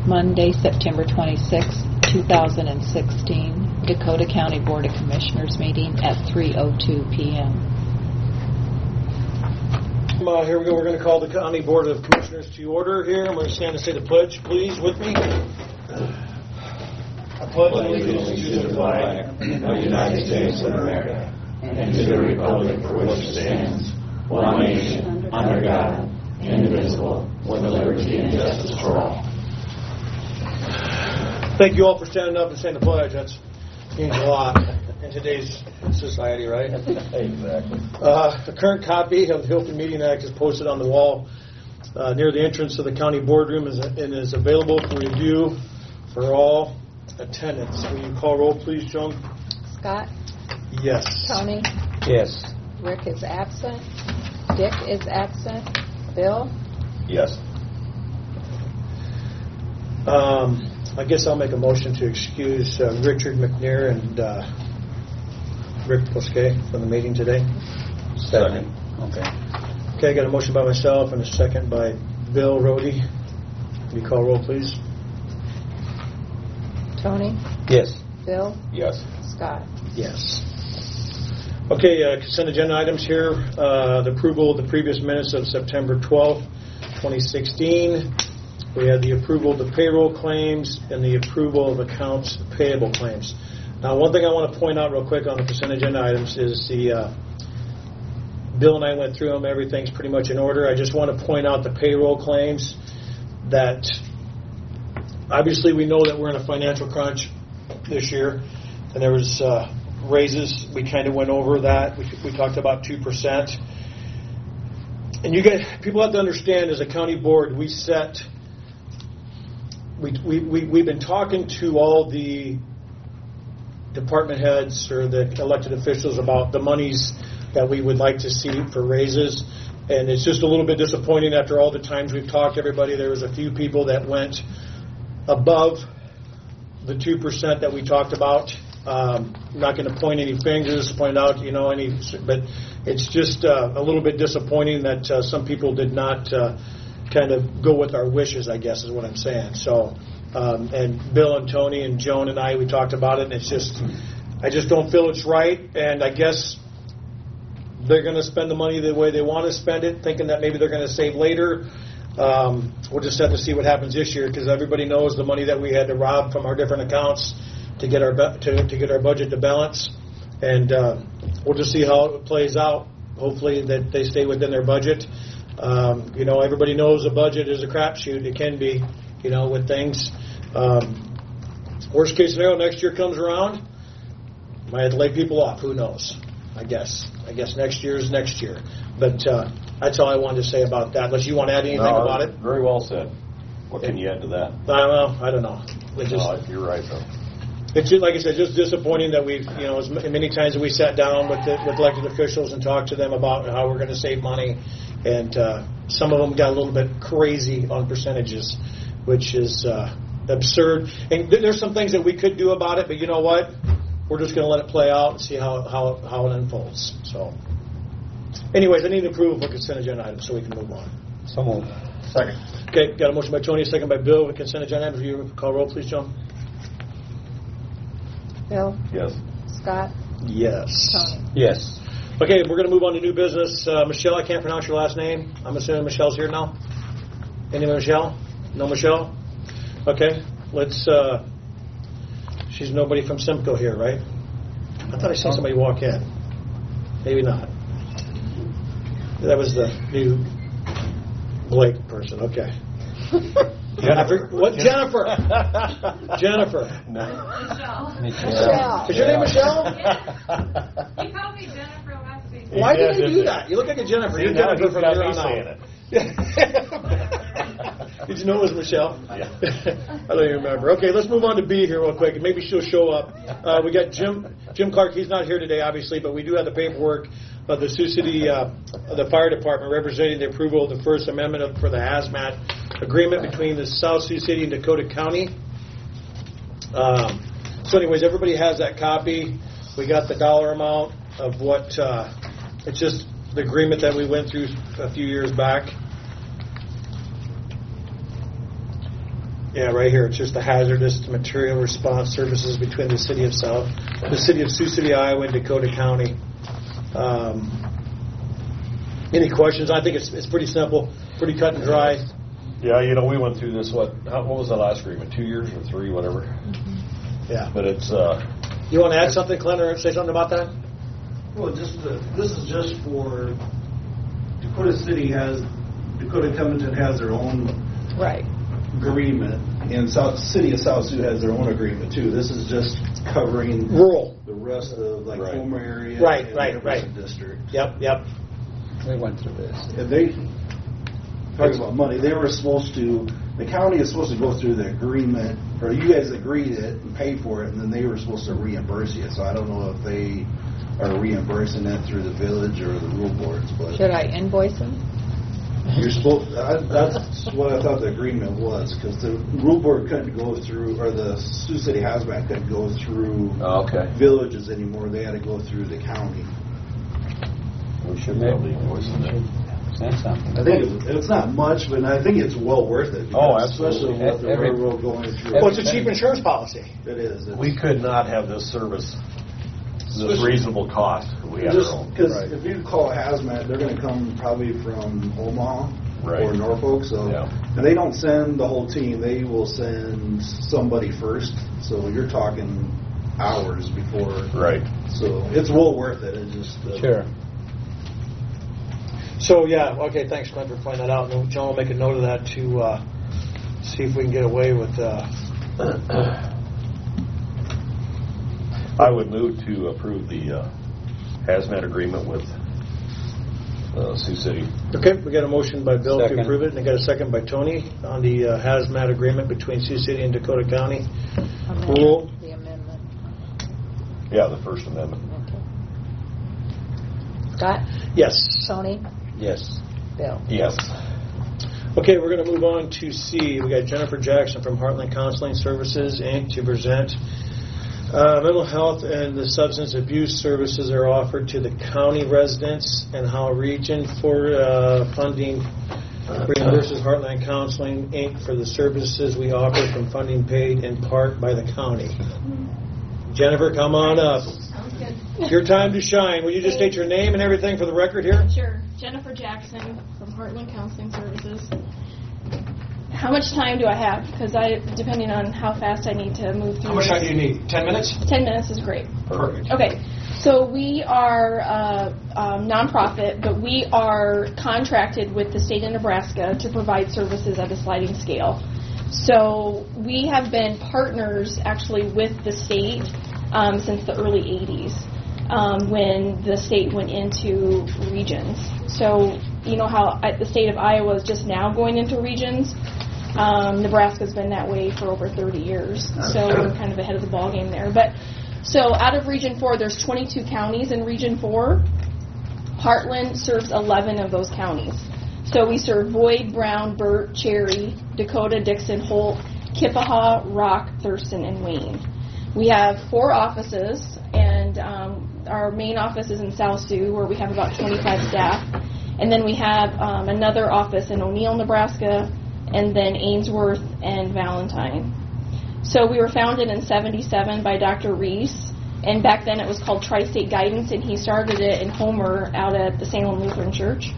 Monday, September 26, 2016, Dakota County Board of Commissioners meeting at 3:02 p.m. Here we go. We're going to call the County Board of Commissioners to order here. I'm going to stand and say the pledge, please, with me. I pledge allegiance to the flag of the United States of America and to the republic for which it stands, one nation, under God, indivisible, with liberty and justice for all. Thank you all for standing up and saying the pledge. That means a lot in today's society, right? Exactly. A current copy of the Open Meeting Act is posted on the wall near the entrance of the county boardroom and is available for review for all attendance. Will you call roll, please, Joan? Scott? Yes. Tony? Yes. Rick is absent. Dick is absent. Bill? Yes. I guess I'll make a motion to excuse Richard McNair and Rick Posquet from the meeting today. Second. Okay. Okay, I got a motion by myself and a second by Bill Rohde. Will you call roll, please? Tony? Yes. Bill? Yes. Scott? Yes. Okay, consent agenda items here. The approval of the previous minutes of September 12th, 2016. We had the approval of the payroll claims and the approval of accounts payable claims. Now, one thing I want to point out real quick on the consent agenda items is Bill and I went through them. Everything's pretty much in order. I just want to point out the payroll claims that obviously we know that we're in a financial crunch this year, and there was raises. We kind of went over that. We talked about 2%. And you guys, people have to understand, as a county board, we've been talking to all the department heads or the elected officials about the monies that we would like to see for raises. And it's just a little bit disappointing after all the times we've talked to everybody. There was a few people that went above the 2% that we talked about. I'm not going to point any fingers, point out, but it's just a little bit disappointing that some people did not kind of go with our wishes, I guess is what I'm saying. So, and Bill and Tony and Joan and I, we talked about it, and it's just, I just don't feel it's right, and I guess they're going to spend the money the way they want to spend it, thinking that maybe they're going to save later. We'll just have to see what happens this year, because everybody knows the money that we had to rob from our different accounts to get our budget to balance, and we'll just see how it plays out. Hopefully that they stay within their budget. Everybody knows a budget is a crapshoot. It can be, with things. Worst case scenario, next year comes around, might have to lay people off. Who knows? I guess next year is next year. But that's all I wanted to say about that. Unless you want to add anything about it. Very well said. What can you add to that? I don't know. You're right, though. It's just, like I said, just disappointing that we've, as many times that we sat down with elected officials and talked to them about how we're going to save money, and some of them got a little bit crazy on percentages, which is absurd. And there's some things that we could do about it, but you know what? We're just going to let it play out and see how it unfolds. So, anyways, I need approval for consent agenda items so we can move on. So moved. Second. Okay, got a motion by Tony, a second by Bill. With consent agenda items, will you call roll, please, Joan? Bill? Yes. Scott? Yes. Tony? Yes. Okay, we're going to move on to new business. Michelle, I can't pronounce your last name. I'm assuming Michelle's here now. Any Michelle? No Michelle? Okay, let's. She's nobody from Simcoe here, right? I thought I saw somebody walk in. Maybe not. That was the new Blake person. Okay. Jennifer? What? Jennifer? Jennifer. No. Michelle. Is your name Michelle? Yes. You called me Jennifer last week. Why did you do that? You look like a Jennifer. You're Jennifer from here on out. Did you know it was Michelle? Yeah. I don't even remember. Okay, let's move on to B here real quick, and maybe she'll show up. We got Jim Clark. He's not here today, obviously, but we do have the paperwork of the Sioux City the Fire Department representing the approval of the First Amendment for the hazmat agreement between the South Sioux City and Dakota County. So anyways, everybody has that copy. We got the dollar amount of what, it's just the agreement that we went through a few years back. Yeah, right here. It's just the hazardous material response services between the city of Sioux City, Iowa, and Dakota County. Any questions? I think it's pretty simple, pretty cut and dry. Yeah, we went through this, what was the last agreement, 2 years or 3, whatever? Yeah. But it's, You want to add something, Clint, or say something about that? Well, this is just for Dakota Covington has their own Right. agreement, and City of South Sioux has their own agreement too. This is just covering Rural. the rest of like Right. Homer area Right, and right, Jefferson right. District. Yep. We went through this. And talking about money, the county is supposed to go through the agreement, or you guys agreed it and paid for it, and then they were supposed to reimburse you. So I don't know if they are reimbursing that through the village or the rural boards, but Should I invoice them? you're supposed. That's what I thought the agreement was, because the rural board couldn't go through, or the Sioux City Hazmat couldn't go through okay. villages anymore. They had to go through the county. We should be able to invoice them. Send something. I think it's not much, but I think it's well worth it. Oh, especially absolutely. with the Every- railroad going through. Well, it's a cheap insurance policy. It is. It's, We could not have this service, this reasonable cost if we had just our own. because Right. if you call Hazmat, they're going to come probably from Omaha Right. or Norfolk. So, Yeah. and they don't send the whole team. They will send somebody first. So you're talking hours before. Right. So it's well worth it. It just Sure. So, yeah, okay, thanks, Clint, for pointing that out. And John will make a note of that to see if we can get away with... I would move to approve the hazmat agreement with Sioux City. Okay, we got a motion by Bill Second. to approve it, and I got a second by Tony on the hazmat agreement between Sioux City and Dakota County. Rule. The amendment. Yeah, the First Amendment. Okay. Scott? Yes. Tony? Yes. Bill? Yes. Okay, we're going to move on to C. We got Jennifer Jackson from Heartland Counseling Services, Inc. to present. Mental health and the substance abuse services are offered to the county residents, and how Region 4 funding reimburses Heartland Counseling, Inc. for the services we offer from funding paid in part by the county. Jennifer, come on up. Sounds good. It's your time to shine. Will you just state your name and everything for the record here? Sure. Jennifer Jackson from Heartland Counseling Services. How much time do I have? Because depending on how fast I need to move through. How much time do this. you need? 10 minutes? 10 minutes is great. Perfect. Okay, so we are a nonprofit, but we are contracted with the state of Nebraska to provide services at a sliding scale. So we have been partners actually with the state since the early 80s when the state went into regions. So you know how the state of Iowa is just now going into regions? Nebraska's been that way for over 30 years, so we're kind of ahead of the ball game there. But so out of Region 4, there's 22 counties in Region 4. Heartland serves 11 of those counties. So we serve Boyd, Brown, Burt, Cherry, Dakota, Dixon, Holt, Kippahaw, Rock, Thurston, and Wayne. We have 4 offices, and our main office is in South Sioux, where we have about 25 staff. And then we have another office in O'Neill, Nebraska, and then Ainsworth and Valentine. So we were founded in '77 by Dr. Reese, and back then it was called Tri-State Guidance, and he started it in Homer out at the Salem Lutheran Church.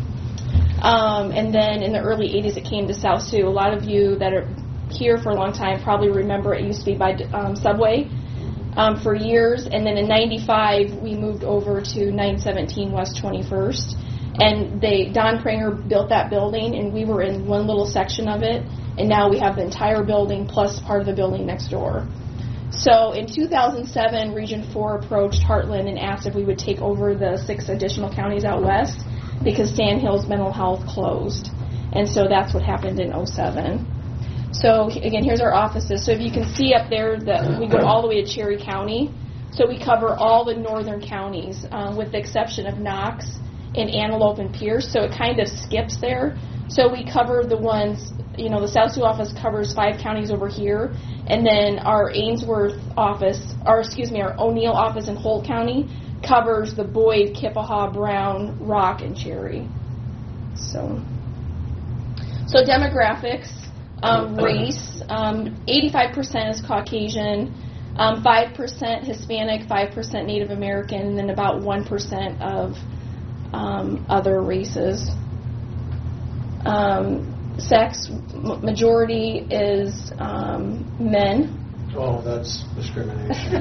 And then in the early 80s it came to South Sioux. A lot of you that are here for a long time probably remember it used to be by Subway for years, and then in '95 we moved over to 917 West 21st. And Don Pranger built that building, and we were in one little section of it, and now we have the entire building plus part of the building next door. So in 2007, Region 4 approached Heartland and asked if we would take over the 6 additional counties out west because Sandhills Mental Health closed. And so that's what happened in '07. So again, here's our offices. So if you can see up there that we go all the way to Cherry County. So we cover all the northern counties with the exception of Knox and Antelope and Pierce, so it kind of skips there. So we cover the ones, the South Sioux office covers 5 counties over here, and then our Ainsworth office, our O'Neill office in Holt County covers the Boyd, Kippahaw, Brown, Rock, and Cherry. So demographics, Race, 85% is Caucasian, 5% Hispanic, 5% Native American, and then about 1% of other races. Sex, majority is men. Oh, that's discrimination.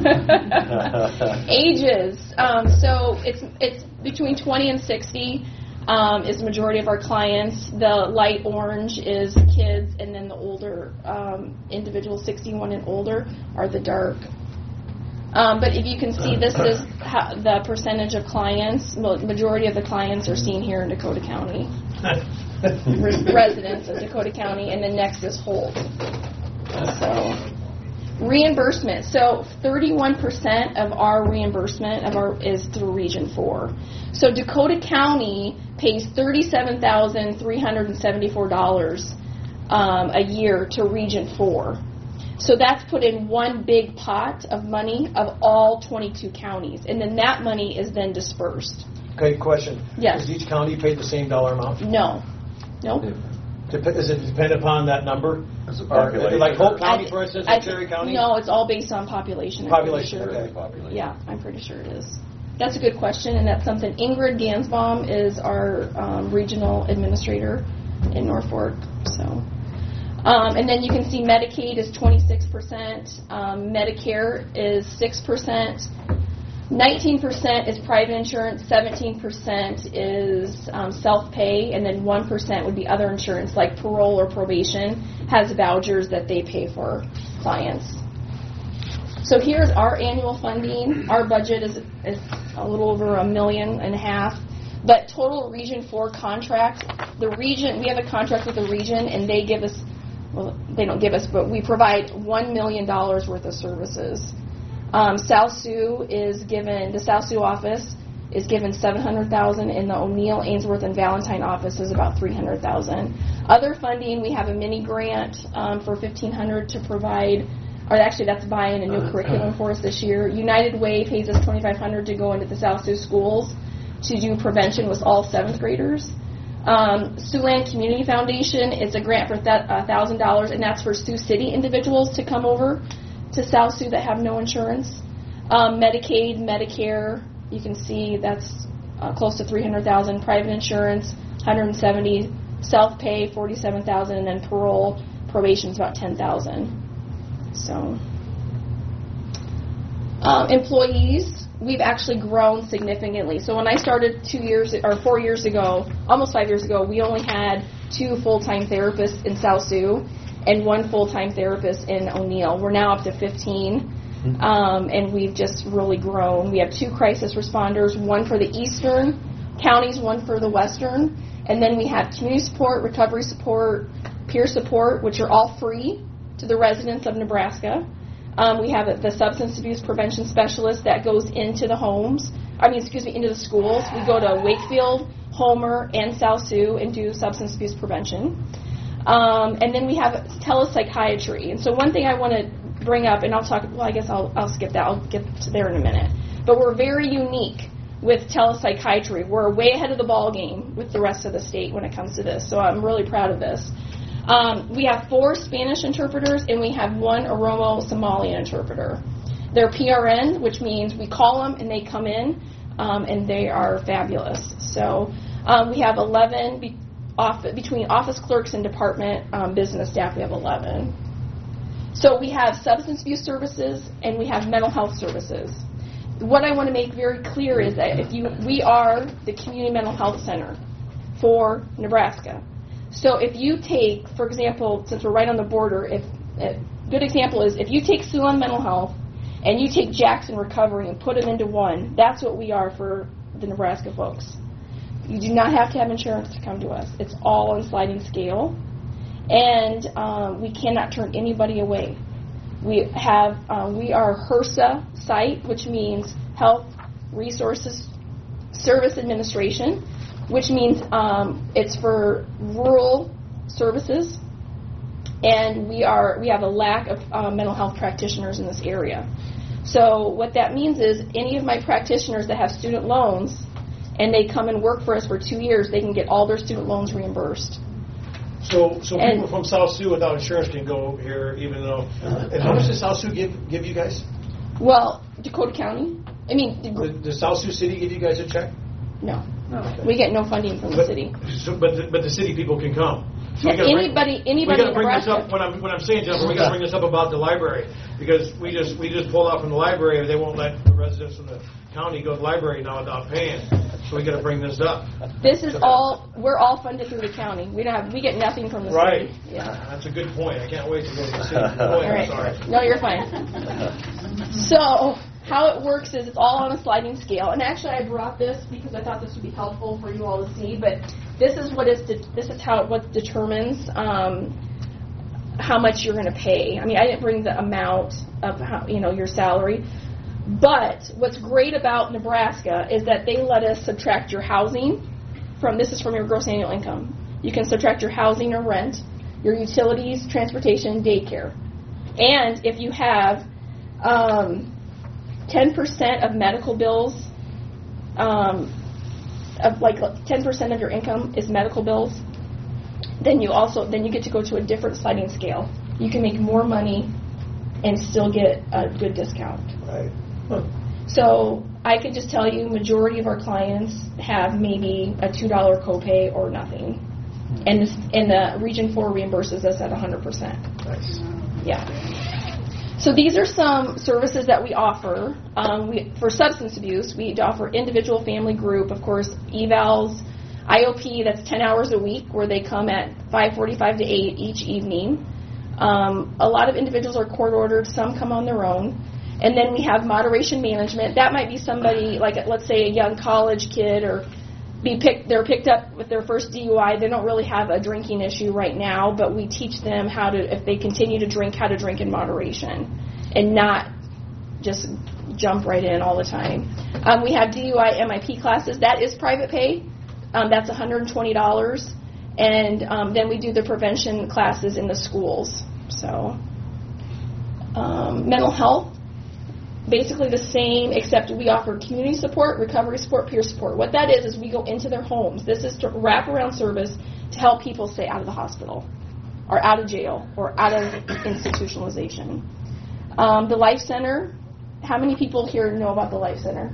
Ages, so it's between 20 and 60 is the majority of our clients. The light orange is kids, and then the older individuals, 61 and older, are the dark. But if you can see, this is the percentage of clients. Majority of the clients are seen here in Dakota County. Residents of Dakota County, and then next is Holt. So reimbursement. So 31% of our reimbursement is through Region 4. So Dakota County pays $37,374 a year to Region 4. So that's put in one big pot of money of all 22 counties, and then that money is then dispersed. Okay, question. Yes. Is each county paid the same dollar amount? No. Nope. Does it depend upon that number? As a population. Like Hope County, for instance, or Cherry County? No, it's all based on population. I'm Population, pretty sure. okay. Yeah, I'm pretty sure it is. That's a good question, and that's something Ingrid Gansbaum is our regional administrator in Norfolk. So, and then you can see Medicaid is 26%, Medicare is 6%, 19% is private insurance, 17% is self-pay, and then 1% would be other insurance like parole or probation has vouchers that they pay for clients. So here's our annual funding. Our budget is a little over $1.5 million, but total Region 4 contracts, the region, we have a contract with the region, and they give us, well, they don't give us, but we provide $1 million worth of services. South Sioux is given, the South Sioux office is given $700,000, and the O'Neill, Ainsworth, and Valentine office is about $300,000. Other funding, we have a mini grant for $1,500 to provide, or actually that's buying a new curriculum for us this year. United Way pays us $2,500 to go into the South Sioux schools to do prevention with all 7th graders. Siouxland Community Foundation, it's a grant for $1,000, and that's for Sioux City individuals to come over to South Sioux that have no insurance. Medicaid, Medicare, you can see that's close to $300,000. Private insurance, $170,000. Self-pay, $47,000, and then parole, probation is about $10,000. So, employees, we've actually grown significantly. So when I started 4 years ago, almost 5 years ago, we only had 2 full-time therapists in South Sioux and 1 full-time therapist in O'Neill. We're now up to 15, and we've just really grown. We have 2 crisis responders, 1 for the eastern counties, 1 for the western, and then we have community support, recovery support, peer support, which are all free to the residents of Nebraska. We have the substance abuse prevention specialist that goes into the into the schools. We go to Wakefield, Homer, and South Sioux and do substance abuse prevention. And then we have telepsychiatry. And so one thing I want to bring up, and I'll skip that. I'll get to there in a minute. But we're very unique with telepsychiatry. We're way ahead of the ball game with the rest of the state when it comes to this. So I'm really proud of this. We have 4 Spanish interpreters, and we have 1 Oromo Somalian interpreter. They're PRN, which means we call them and they come in, and they are fabulous. So we have 11 between office clerks and department business staff. We have 11. So we have substance abuse services and we have mental health services. What I want to make very clear is that we are the community mental health center for Nebraska. So if you take, for example, since we're right on the border, a good example is if you take Siouxland Mental Health and you take Jackson Recovery and put them into one, that's what we are for the Nebraska folks. You do not have to have insurance to come to us. It's all on sliding scale, and we cannot turn anybody away. We are HRSA site, which means Health Resources Service Administration, which means it's for rural services, and we have a lack of mental health practitioners in this area. So what that means is any of my practitioners that have student loans and they come and work for us for 2 years, they can get all their student loans reimbursed. So And- people from South Sioux without insurance can go here, even though. And how much does South Sioux give you guys? Well, Dakota County. I mean, Does South Sioux City give you guys a check? no. We get no funding from the city. But the city people can come. So we Yeah, gotta bring- anybody We in got to bring this Nebraska. up when I'm saying, Jennifer, we got to bring this up about the library because we just pulled out from the library. They won't let the residents from the county go to the library now without paying. So we got to bring this up. This is all, we're all funded through the county. We get nothing from the Right. city. Yeah. That's a good point. I can't wait to go to the city. Go All ahead, right. sorry. No, you're fine. So how it works is it's all on a sliding scale. And actually, I brought this because I thought this would be helpful for you all to see. But this is what determines how much you're going to pay. I mean, I didn't bring the amount of your salary. But what's great about Nebraska is that they let us subtract your housing from your gross annual income. You can subtract your housing or rent, your utilities, transportation, daycare. And if you have 10% of medical bills, of like 10% of your income is medical bills, then you get to go to a different sliding scale. You can make more money and still get a good discount. Right. So I could just tell you, majority of our clients have maybe a $2 copay or nothing, and the Region 4 reimburses us at 100%. Nice. Yeah. So these are some services that we offer. For substance abuse, we offer individual, family, group, of course, evals, IOP. That's 10 hours a week, where they come at 5:45 to 8 each evening. A lot of individuals are court ordered. Some come on their own. And then we have moderation management. That might be somebody, like, let's say a young college kid, or they're picked up with their first DUI. They don't really have a drinking issue right now, but we teach them how to, if they continue to drink, how to drink in moderation and not just jump right in all the time. We have DUI MIP classes. That is private pay. That's $120. And then we do the prevention classes in the schools. So mental health. Basically the same, except we offer community support, recovery support, peer support. What that is we go into their homes. This is to wraparound service to help people stay out of the hospital or out of jail or out of institutionalization. The Life Center, how many people here know about the Life Center?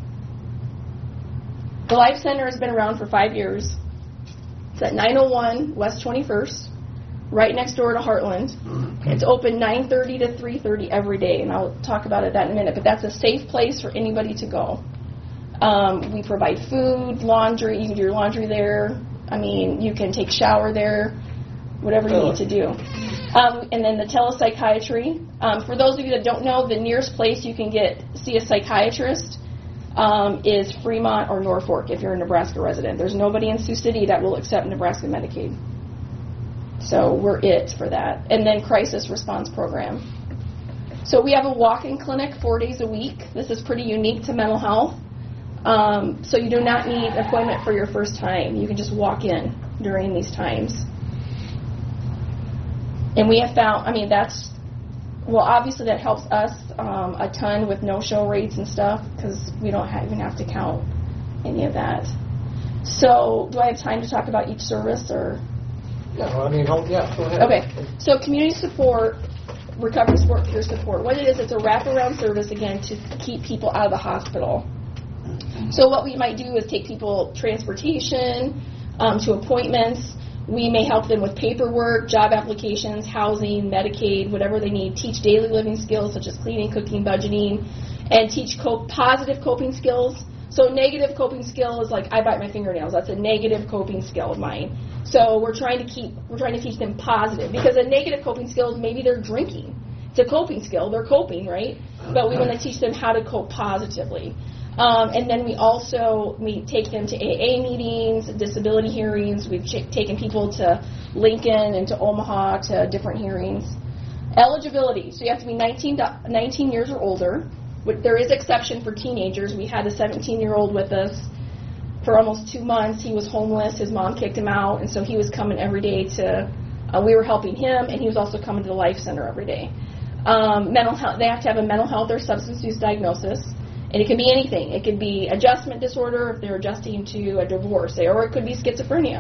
The Life Center has been around for 5 years. It's at 901 West 21st, right next door to Heartland. It's open 9:30 to 3:30 every day, and I'll talk about that in a minute, but that's a safe place for anybody to go. We provide food, laundry. You can do your laundry there. I mean, you can take a shower there, whatever you need to do. And then the telepsychiatry. For those of you that don't know, the nearest place you can see a psychiatrist is Fremont or Norfolk if you're a Nebraska resident. There's nobody in Sioux City that will accept Nebraska Medicaid. So we're it for that. And then crisis response program. So we have a walk-in clinic 4 days a week. This is pretty unique to mental health. So you do not need an appointment for your first time. You can just walk in during these times. And we have found, obviously that helps us a ton with no-show rates and stuff, because we don't even have to count any of that. So do I have time to talk about each service, or? Yeah, go ahead. Okay, so community support, recovery support, peer support. What it is, it's a wraparound service, again, to keep people out of the hospital. So what we might do is take people transportation to appointments. We may help them with paperwork, job applications, housing, Medicaid, whatever they need. Teach daily living skills such as cleaning, cooking, budgeting, and teach positive coping skills. So negative coping skill is like I bite my fingernails. That's a negative coping skill of mine. So we're trying to teach them positive, because a negative coping skill is maybe they're drinking. It's a coping skill. They're coping, right? But we want to teach them how to cope positively. And then we take them to AA meetings, disability hearings. We've taken people to Lincoln and to Omaha to different hearings. Eligibility. So you have to be 19 years or older. There is exception for teenagers. We had a 17-year-old with us for almost 2 months. He was homeless. His mom kicked him out, and so he was coming every day we were helping him, and he was also coming to the Life Center every day. Mental health. They have to have a mental health or substance use diagnosis. And it can be anything. It could be adjustment disorder if they're adjusting to a divorce, or it could be schizophrenia.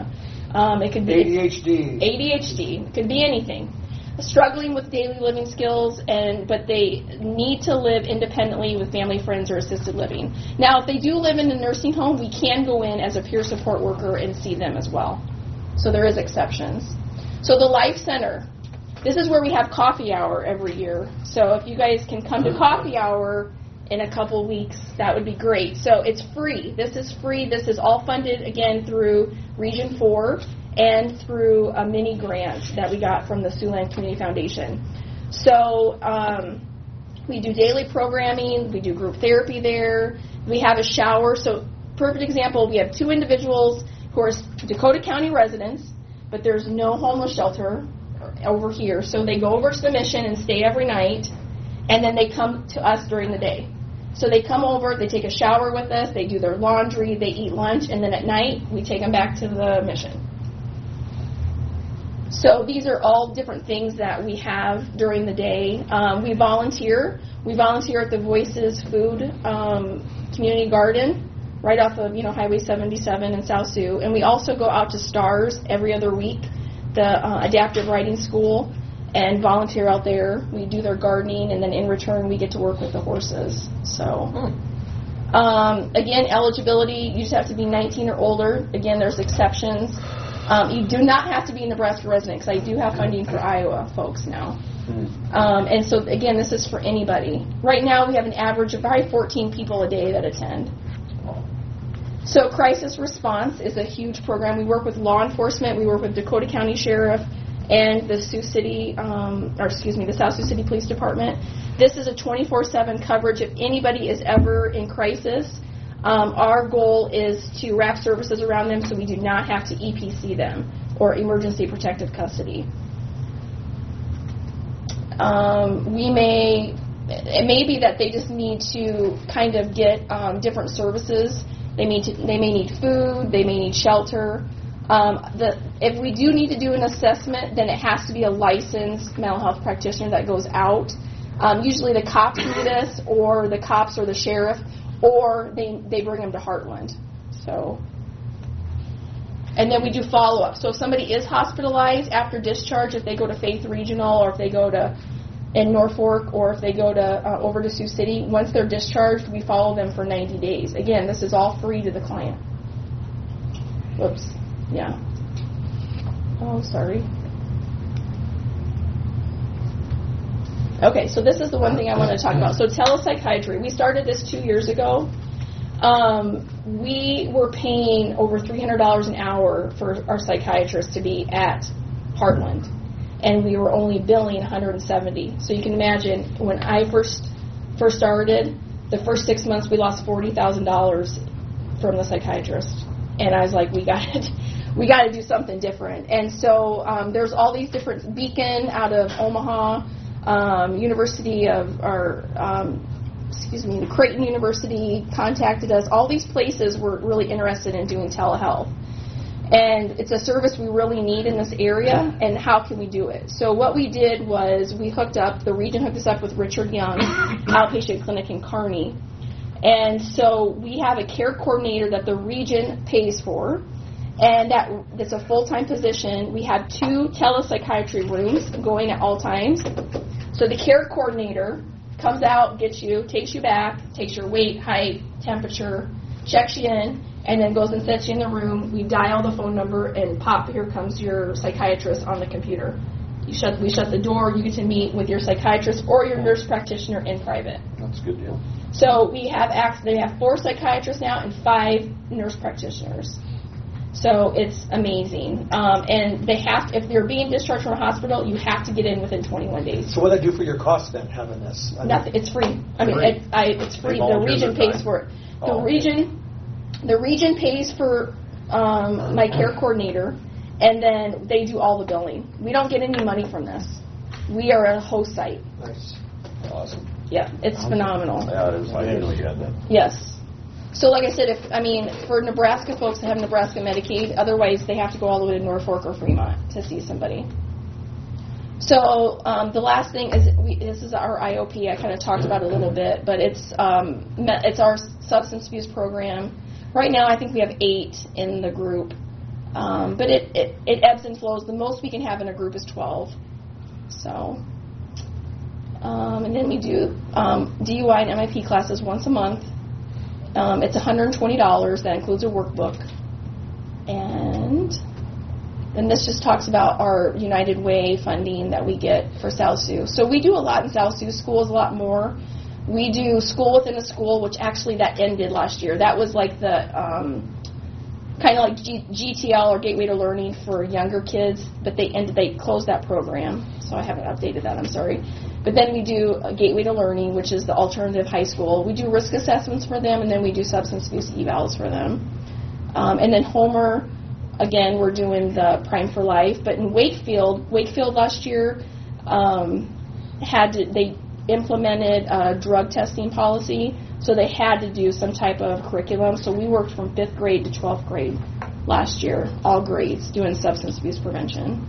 It could be ADHD. It could be anything. Struggling with daily living skills, but they need to live independently with family, friends, or assisted living. Now, if they do live in a nursing home, we can go in as a peer support worker and see them as well. So there is exceptions. So the Life Center, this is where we have coffee hour every year. So if you guys can come to coffee hour in a couple weeks, that would be great. So it's free. This is free. This is all funded, again, through Region 4 and through a mini grant that we got from the Siouxland Community Foundation. So we do daily programming. We do group therapy there. We have a shower. So perfect example, we have 2 individuals who are Dakota County residents, but there's no homeless shelter over here. So they go over to the mission and stay every night, and then they come to us during the day. So they come over, they take a shower with us, they do their laundry, they eat lunch, and then at night we take them back to the mission. So these are all different things that we have during the day. We volunteer. We volunteer at the Voices Food Community Garden right off of Highway 77 in South Sioux. And we also go out to STARS every other week, the Adaptive Writing School, and volunteer out there. We do their gardening, and then in return we get to work with the horses. So, again, eligibility, you just have to be 19 or older. Again, there's exceptions. You do not have to be a Nebraska resident, because I do have funding for Iowa folks now. And so, again, this is for anybody. Right now we have an average of probably 14 people a day that attend. So crisis response is a huge program. We work with law enforcement. We work with Dakota County Sheriff and the the South Sioux City Police Department. This is a 24/7 coverage. If anybody is ever in crisis, our goal is to wrap services around them so we do not have to EPC them, or emergency protective custody. It may be that they just need to kind of get different services. They may need food. They may need shelter. If we do need to do an assessment, then it has to be a licensed mental health practitioner that goes out. Usually the cops do this, or the cops or the sheriff, or they bring them to Heartland. So, and then we do follow-up. So if somebody is hospitalized after discharge, if they go to Faith Regional, or if they go to in Norfolk, or if they go to over to Sioux City, once they're discharged, we follow them for 90 days. Again, this is all free to the client. Whoops. Yeah. Oh, sorry. Okay, so this is the one thing I want to talk about. So telepsychiatry. We started this 2 years ago. We were paying over $300 an hour for our psychiatrists to be at Heartland, and we were only billing $170. So you can imagine, when I first started, the first 6 months we lost $40,000 from the psychiatrist, and I was like, we got to do something different. And so there's all these different, Beacon out of Omaha, Creighton University contacted us. All these places were really interested in doing telehealth. And it's a service we really need in this area, and how can we do it? So what we did was the region hooked us up with Richard Young Outpatient Clinic in Kearney. And so we have a care coordinator that the region pays for, and that's a full-time position. We have 2 telepsychiatry rooms going at all times. So the care coordinator comes out, gets you, takes you back, takes your weight, height, temperature, checks you in, and then goes and sets you in the room. We dial the phone number, and pop, here comes your psychiatrist on the computer. We shut the door. You get to meet with your psychiatrist or your nurse practitioner in private. That's a good deal. So they have 4 psychiatrists now and 5 nurse practitioners. So it's amazing. And if they're being discharged from a hospital, you have to get in within 21 days. So what do they do for your cost then, having this? Nothing. It's free. It's free. The region pays for it. The region pays for my care coordinator, and then they do all the billing. We don't get any money from this. We are a host site. Nice. Awesome. Yeah, it's phenomenal. Yeah, it is. I didn't know you had that. Yes. So like I said, for Nebraska folks that have Nebraska Medicaid, otherwise they have to go all the way to Norfolk or Fremont to see somebody. So the last thing is, this is our IOP. I kind of talked about it a little bit, but it's our substance abuse program. Right now I think we have 8 in the group. But it ebbs and flows. The most we can have in a group is 12. So, and then we do DUI and MIP classes once a month. It's $120. That includes a workbook. And then this just talks about our United Way funding that we get for South Sioux. So we do a lot in South Sioux schools, a lot more. We do school within a school, which actually that ended last year. That was like the kind of like GTL or Gateway to Learning for younger kids, but they closed that program. So I haven't updated that, I'm sorry. But then we do a Gateway to Learning, which is the alternative high school. We do risk assessments for them, and then we do substance abuse evals for them. And then Homer, again, we're doing the Prime for Life. But in Wakefield last year they implemented a drug testing policy, so they had to do some type of curriculum. So we worked from 5th grade to 12th grade last year, all grades, doing substance abuse prevention.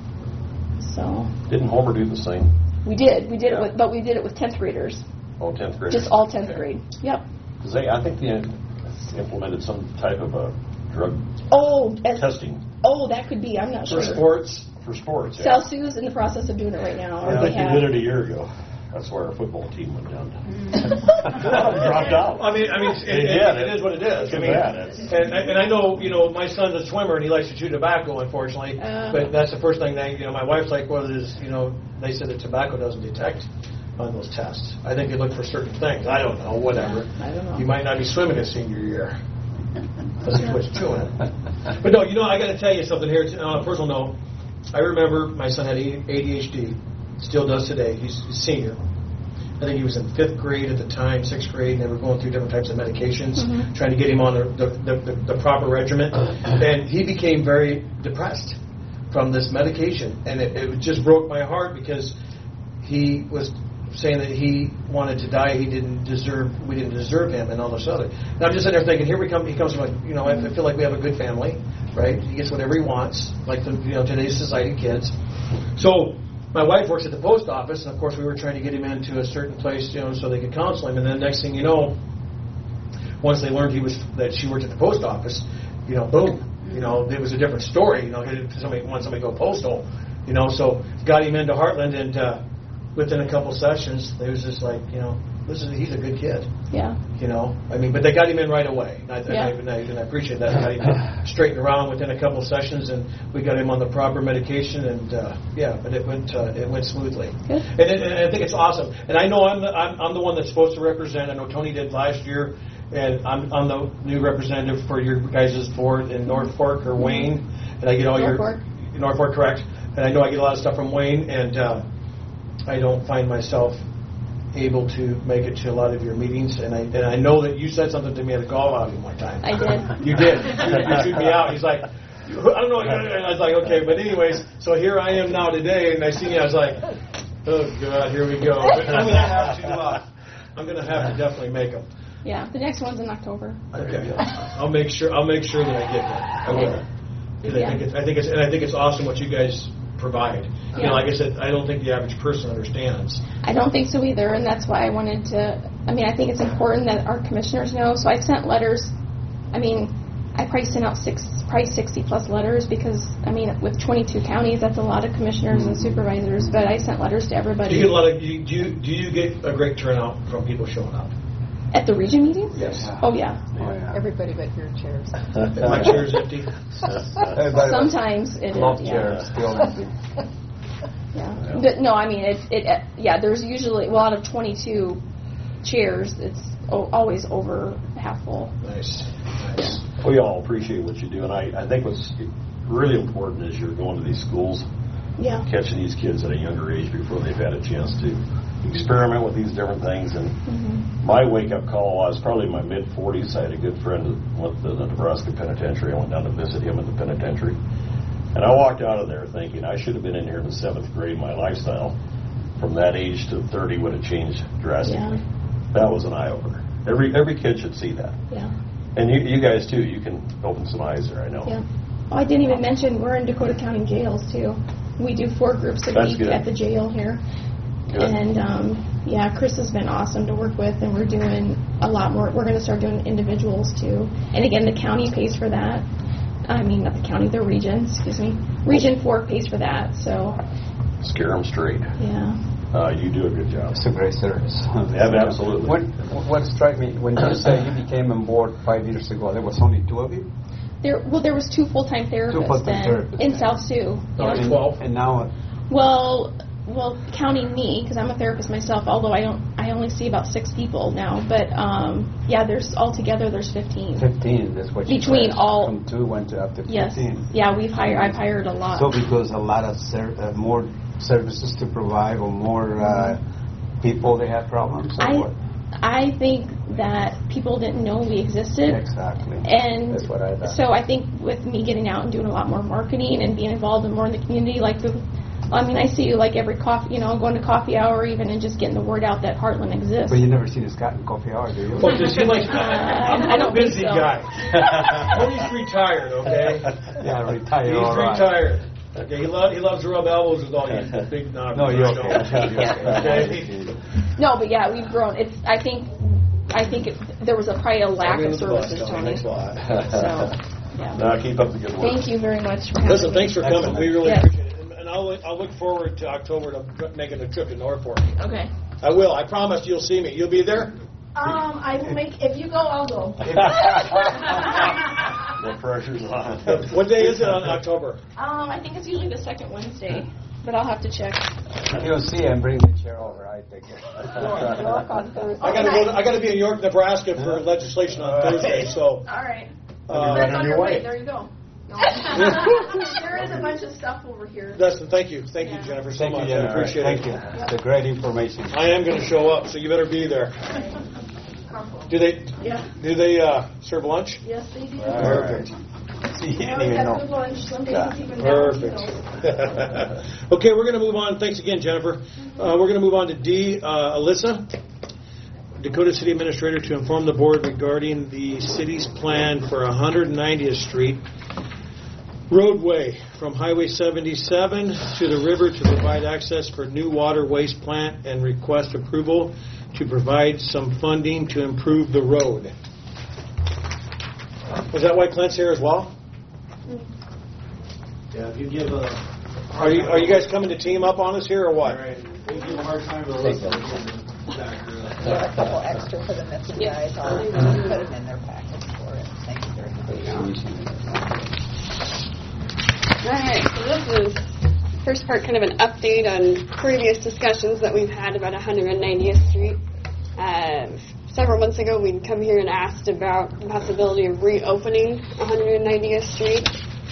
So Didn't Homer do the same? we did it Yeah. but we did it with 10th graders, Oh, 10th grade. just all 10th grade. Yep. Because I think they implemented some type of a drug testing That could be. I'm not For sure. sports, for sports. Yeah. South Sioux's in the process of doing it right now. I Or think they they did have. it a year ago. That's why our football team went down. Dropped out. I mean, it is what it is. Too I mean, bad. and I know, my son's a swimmer and he likes to chew tobacco, unfortunately. But that's the first thing my wife's like, well, they said that tobacco doesn't detect on those tests. I think they look for certain things. I don't know, whatever. I don't know. You might not be swimming in senior year. That's what you're chewing. But no, I got to tell you something here on a personal note. I remember my son had ADHD, still does today. He's a senior. I think he was in 5th grade at the time, 6th grade, and they were going through different types of medications, trying to get him on the proper regimen. And he became very depressed from this medication. And it just broke my heart because he was saying that he wanted to die. We didn't deserve him and all this other. And I'm just sitting there thinking, here he comes from, I feel like we have a good family, right? He gets whatever he wants, like today's society kids. So my wife works at the post office, and of course we were trying to get him into a certain place, so they could counsel him. And then next thing you know, once they learned that she worked at the post office, boom, it was a different story. Somebody go postal, so got him into Heartland, and within a couple sessions, they was just like, he's a good kid. Yeah. But they got him in right away. And I appreciate that. Got him straightened around within a couple sessions, and we got him on the proper medication, and but it went smoothly. Good. And I think it's awesome. And I know I'm the one that's supposed to represent. I know Tony did last year, and I'm the new representative for your guys' board in North Fork or Wayne, and I get all North Fork, correct? And I know I get a lot of stuff from Wayne, and I don't find myself able to make it to a lot of your meetings, and I know that you said something to me at a golf outing one time. I did. You did. You shoot me out. He's like, I don't know. And I was like, okay, but anyways, so here I am now today, and I see you. I was like, oh God, here we go. But I'm gonna have to definitely make them. Yeah, the next one's in October. Okay. I'll make sure that I get that. I will. Because I think it's awesome what you guys provide. Yeah. Like I said, I don't think the average person understands. I don't think so either, and that's why I wanted to. I think it's important that our commissioners know. So I sent letters. I probably sent out 60 plus letters because with 22 counties, that's a lot of commissioners and supervisors. But I sent letters to everybody. Do you get a great turnout from people showing up? At the region meetings? Yes. Oh yeah. Everybody but your chairs. My chair's empty. Sometimes it is. Yeah. Still empty. Yeah. But no, there's usually out of 22 chairs, it's always over half full. Nice. We all appreciate what you do, and I think what's really important is you're going to these schools, catching these kids at a younger age before they've had a chance to experiment with these different things. And my wake-up call, I was probably in my mid-40s. I had a good friend that went to the Nebraska Penitentiary. I went down to visit him at the penitentiary. And I walked out of there thinking I should have been in here in the 7th grade. My lifestyle from that age to 30 would have changed drastically. Yeah. That was an eye-opener. Every kid should see that. Yeah. And you guys, too, you can open some eyes there, I know. Yeah. Oh, I didn't even mention we're in Dakota County jails, too. We do 4 groups a week at the jail here. Good. And, Chris has been awesome to work with, and we're doing a lot more. We're going to start doing individuals, too. And, again, the county pays for that. not the county, the region, excuse me. Region 4 pays for that, so, Scare them straight. yeah. You do a good job. It's a great service. Yeah, absolutely. What struck me, when you say you became on board 5 years ago, there was only 2 of you? There was 2 full-time therapists full-time then therapists, in yeah. South Sioux. Now it's Yeah. 12. And now, Well, counting me, because I'm a therapist myself, although I only see about 6 people now, but, yeah, altogether there's 15. 15, that's what you Between said. all- From 2 went to up to 15. Yes. Yeah, I've hired a lot. So because a lot of more services to provide or more people they have problems or what? I think that people didn't know we existed. Exactly. And That's what I thought. so I think with me getting out and doing a lot more marketing and being involved more in the community, I see you like every coffee, going to coffee hour even and just getting the word out that Heartland exists. But you never seen a Scott in coffee hour, do you? Well, does he like? I don't I'm a busy think so. guy. Tony's retired, okay? Yeah, retired. He's all right. retired. Okay, he loves to rub elbows with all you big. No, you're okay. Okay. No, but yeah, we've grown. I think there was probably a lack of services, Tony. Thanks a lot. So, yeah. No, keep up the good work. Thank you very much for having Listen, me. thanks for coming. We really Yes. appreciate it. And I'll look forward to October to making a trip to Norfolk. Okay. I will. I promise you'll see me. You'll be there? I will if you go, I'll go. The pressure's on. What day is it on October? I think it's usually the second Wednesday, but I'll have to check. You'll see and bring the chair over. I take it. I got to be in York, Nebraska for legislation on Thursday, so. All right. That's on your way. There you go. No. There is a bunch of stuff over here. Dustin, thank you, Jennifer, so Thank much. you, I Jennifer. appreciate Thank it. you. It's a great information. I am going to show up, so you better be there. Do they serve lunch? Yes, they do. Perfect. You didn't We even have know. good lunch. Some days it's even Perfect. down. Okay, we're going to move on. Thanks again, Jennifer. We're going to move on to D. Alyssa, Dakota City Administrator, to inform the board regarding the city's plan for 190th Street roadway from Highway 77 to the river to provide access for new water waste plant and request approval to provide some funding to improve the road. Was that why Clint's here as well? Yeah, if you give a... Are you guys coming to team up on us here or what? All right, if you give a hard time to Alyssa, There are a couple extra for the missing guys. I'll put them in their package for it. Thank you very much. All right, so this is first part, kind of an update on previous discussions that we've had about 190th Street. Several months ago, we'd come here and asked about the possibility of reopening 190th Street.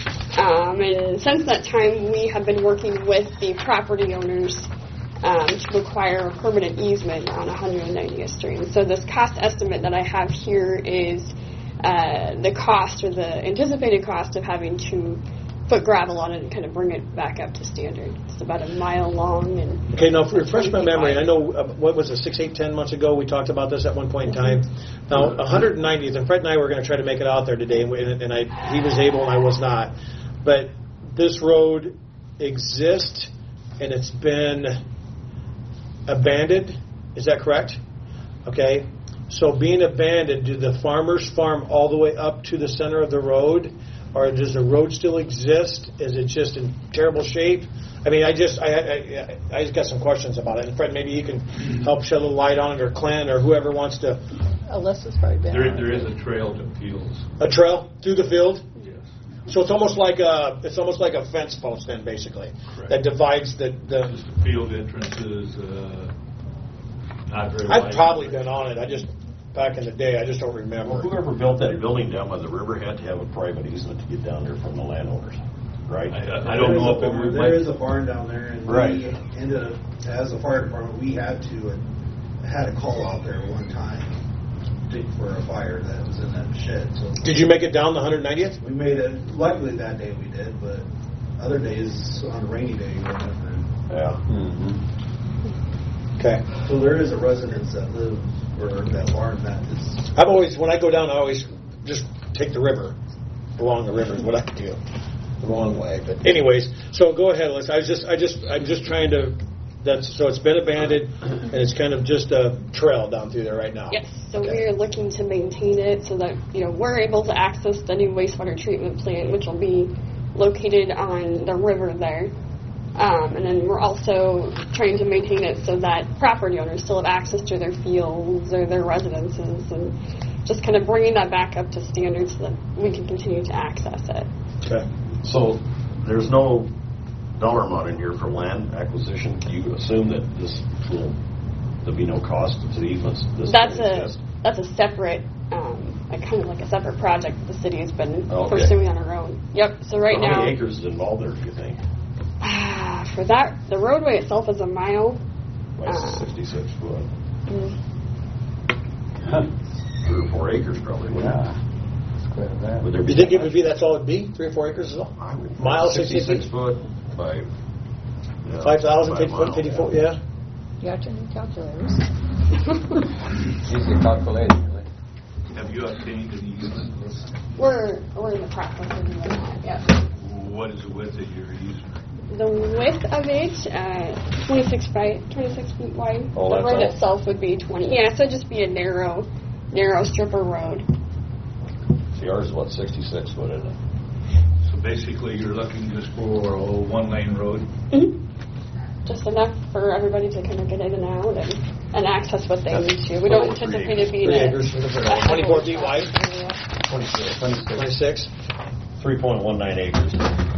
And since that time, we have been working with the property owners to acquire a permanent easement on 190th Street. And so this cost estimate that I have here is the cost or the anticipated cost of having to put gravel on it and kind of bring it back up to standard. It's about a mile long. And Okay, now refresh my memory. I know, what was it, 6, 8, 10 months ago, we talked about this at one point in time. Now, 190th, and Fred and I were going to try to make it out there today, and he was able and I was not. But this road exists, and it's been abandoned. Is that correct? Okay. So being abandoned, do the farmers farm all the way up to the center of the road? Or does the road still exist? Is it just in terrible shape? I mean, I just got some questions about it. And Fred, maybe you can help shed a little light on it, or Clint, or whoever wants to. Alyssa's probably been on There it. is a trail to Peels. A trail through the field? Yes. So it's almost like a fence post then, basically, Correct. that divides the. Just the field entrances, not very I've wide. probably been on it. I just back in the day, I just don't remember. Well, whoever built that building down by the river had to have a private easement to get down there from the landowners, right? I don't know if it would. There is a barn down there, and Right. we ended up, as a fire department, we had a call out there one time for a fire that was in that shed. So Did you make it down the 190th? we made it. Luckily that day we did, but other days on a rainy day we went up there. Yeah. Okay. So there is a residence that live where that barn that is. I've always, when I go down, I always just take the river. Along the river is what I do. The wrong way. But anyways, so go ahead, Liz. I'm just trying to So it's been abandoned, and it's kind of just a trail down through there right now. Yes, so Okay. we're looking to maintain it so that, we're able to access the new wastewater treatment plant, which will be located on the river there. And then we're also trying to maintain it so that property owners still have access to their fields or their residences, and just kind of bringing that back up to standards so that we can continue to access it. Okay. So there's no dollar amount in here for land acquisition. You assume that there'll be no cost to the easements? That's a separate, kind of like a separate project that the city has been Okay. pursuing on our own. Yep, so right How now... many acres is involved there, do you think? For that, the roadway itself is a mile. Like 66 foot. Mm. 3 or 4 acres probably, wouldn't it? It's quite a bit. Would there You think it would be, that's all it'd be? 3 or 4 acres is all? Mile, 60 66 feet? foot by... 5,000, 5 50 foot, miles, 50 foot, yeah. You got your new calculators. Easy calculating, really. Have you obtained any easements? We're in the process of doing that, yes. What is the width of your easement? The width of it, 26 feet wide. Oh, The that's road all? itself would be 20. Yeah, so it'd just be a narrow strip of road. See, ours is what, 66 foot, isn't it? So basically, you're looking just for a one-lane road? Mm-hmm. Just enough for everybody to kind of get in and out and access what they need to. We don't anticipate it being 3 acres, 24 feet wide, 26. 3.19 acres.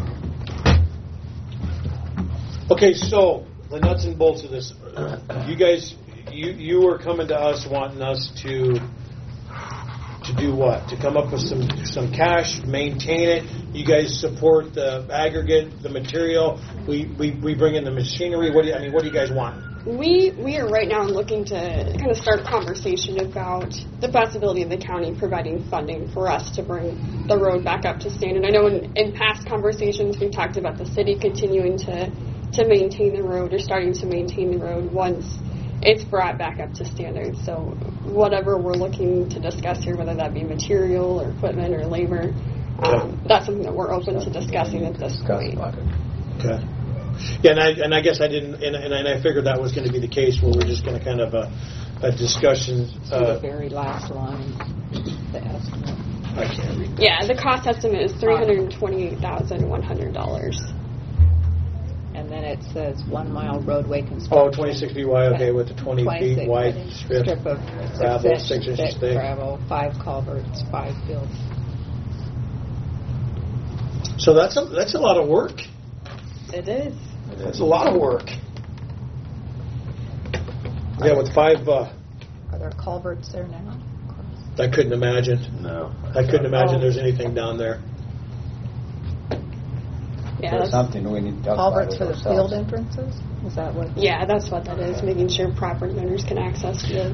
Okay, so the nuts and bolts of this. You guys, you were coming to us wanting us to do what? To come up with some cash, maintain it. You guys support the aggregate, the material. We bring in the machinery. What do you guys want? We are right now looking to kind of start a conversation about the possibility of the county providing funding for us to bring the road back up to standard. I know in past conversations we've talked about the city continuing to maintain the road or starting to maintain the road once it's brought back up to standard. So whatever we're looking to discuss here, whether that be material or equipment or labor, that's something that we're open to discussing at this point. Okay. Yeah, and I guess I didn't, and I figured that was going to be the case where we're just going to kind of a discussion. The very last line, the estimate. I can't read. Yeah, the cost estimate is $328,100. And then it says 1 mile roadway construction. Oh, 26 feet wide, okay, with the 20 feet wide strip of gravel, 6 inches thick. Gravel, 5 culverts, 5 fields. So that's a lot of work. It is. That's a lot of work. Yeah, with 5. Are there culverts there now? I couldn't imagine. No. I couldn't imagine there's anything down there. Yeah, There's something we need to talk Culverts for about the field entrances? Is that what? yeah, that's what that is, making sure property owners can access fields.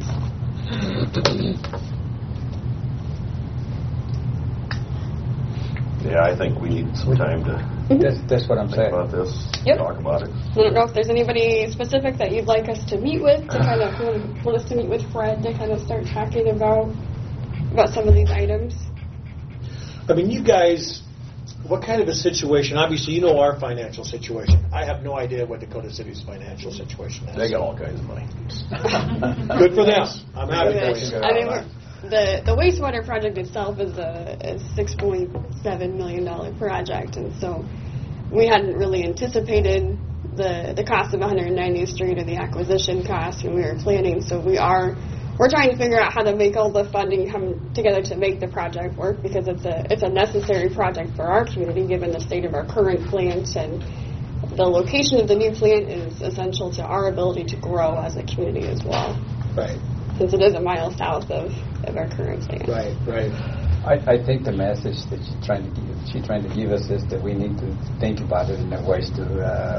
Yeah, I think we need some time to That's what I'm think saying. about this, Yep. talk about it. I don't know if there's anybody specific that you'd like us to meet with to kind of want us to meet with Fred to kind of start talking about some of these items. I mean, you guys, what kind of a situation? Obviously, you know our financial situation. I have no idea what Dakota City's financial situation is. They got all kinds of money. Good for them. I'm happy for you. I mean, the wastewater project itself is a $6.7 million project, and so we hadn't really anticipated the cost of 190th Street or the acquisition cost when we were planning. So we're trying to figure out how to make all the funding come together to make the project work, because it's a necessary project for our community given the state of our current plant, and the location of the new plant is essential to our ability to grow as a community as well. Right. Since it is a mile south of our current plant. Right. I think the message that she's trying to give us is that we need to think about it in a ways to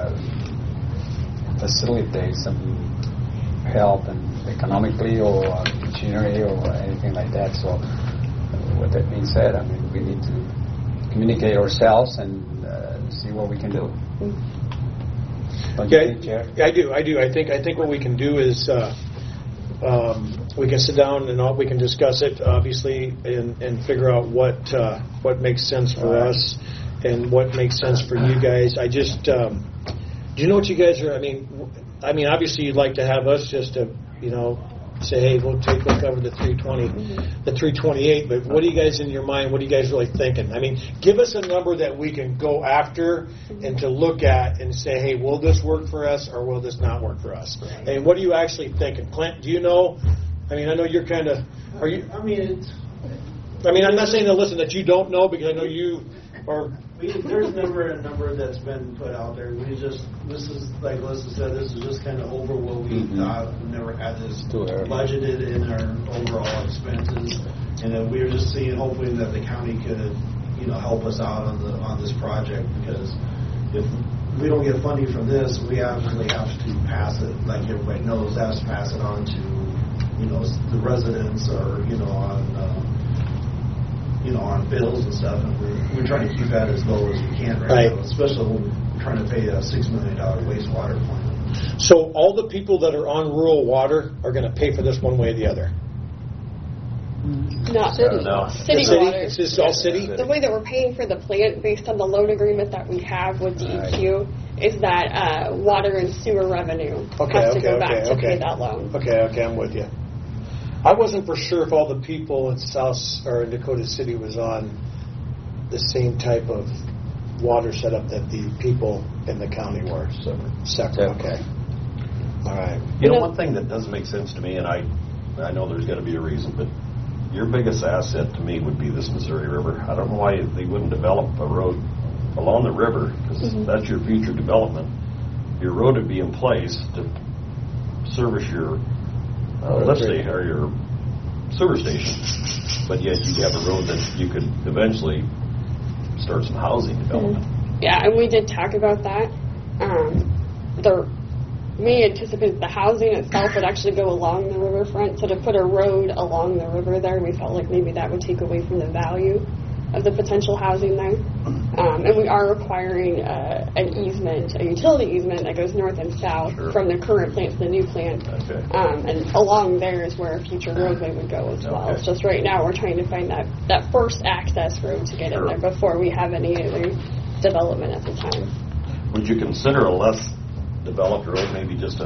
facilitate some help and economically or machinery or anything like that. So with that being said, I mean, we need to communicate ourselves and see what we can do. Don't you think, Chair? I do. I think what we can do is we can sit down and we can discuss it, obviously, and figure out what makes sense for us and what makes sense for you guys. I just, do you know what you guys are? I mean, I mean, obviously you'd like to have us just to, say, hey, we'll cover the 320, the 328, but what do you guys in your mind, what are you guys really thinking? I mean, give us a number that we can go after and to look at and say, hey, will this work for us or will this not work for us? And what are you actually thinking? Clint, do you know? I mean, I know you're kind of, are you? I mean, I'm not saying that you don't know, because I know you are. There's never a number that's been put out there. This is, like Melissa said, this is just kind of over what we thought. We never had this budgeted in our overall expenses. And then we were just hoping that the county could, help us out on this project, because if we don't get funding from this, we actually have to pass it, like everybody knows, has to pass it on to, the residents or, on bills and stuff, and we're trying to keep that as low as we can right now, especially when we're trying to pay a $6 million wastewater plant. So all the people that are on rural water are going to pay for this one way or the other? Not city. No. City water. It's just all city? The way that we're paying for the plant, based on the loan agreement that we have with DEQ, is that water and sewer revenue has to go back to pay that loan. Okay, I'm with you. I wasn't for sure if all the people in South or in Dakota City was on the same type of water setup that the people in the county were. Separate. Okay. All right. One thing that doesn't make sense to me, and I know there's got to be a reason, but your biggest asset to me would be this Missouri River. I don't know why they wouldn't develop a road along the river, because that's your future development. Your road would be in place to service your lift station or your sewer station, but yet you have a road that you could eventually start some housing development. Yeah, and we did talk about that. We anticipated the housing itself would actually go along the riverfront, so to put a road along the river there, we felt like maybe that would take away from the value of the potential housing there. And we are requiring an easement, a utility easement that goes north and south from the current plant to the new plant. Okay. And along there is where a future roadway would go as well. It's just right now we're trying to find that first access road to get in there before we have any other development at the time. Would you consider a less developed road, maybe just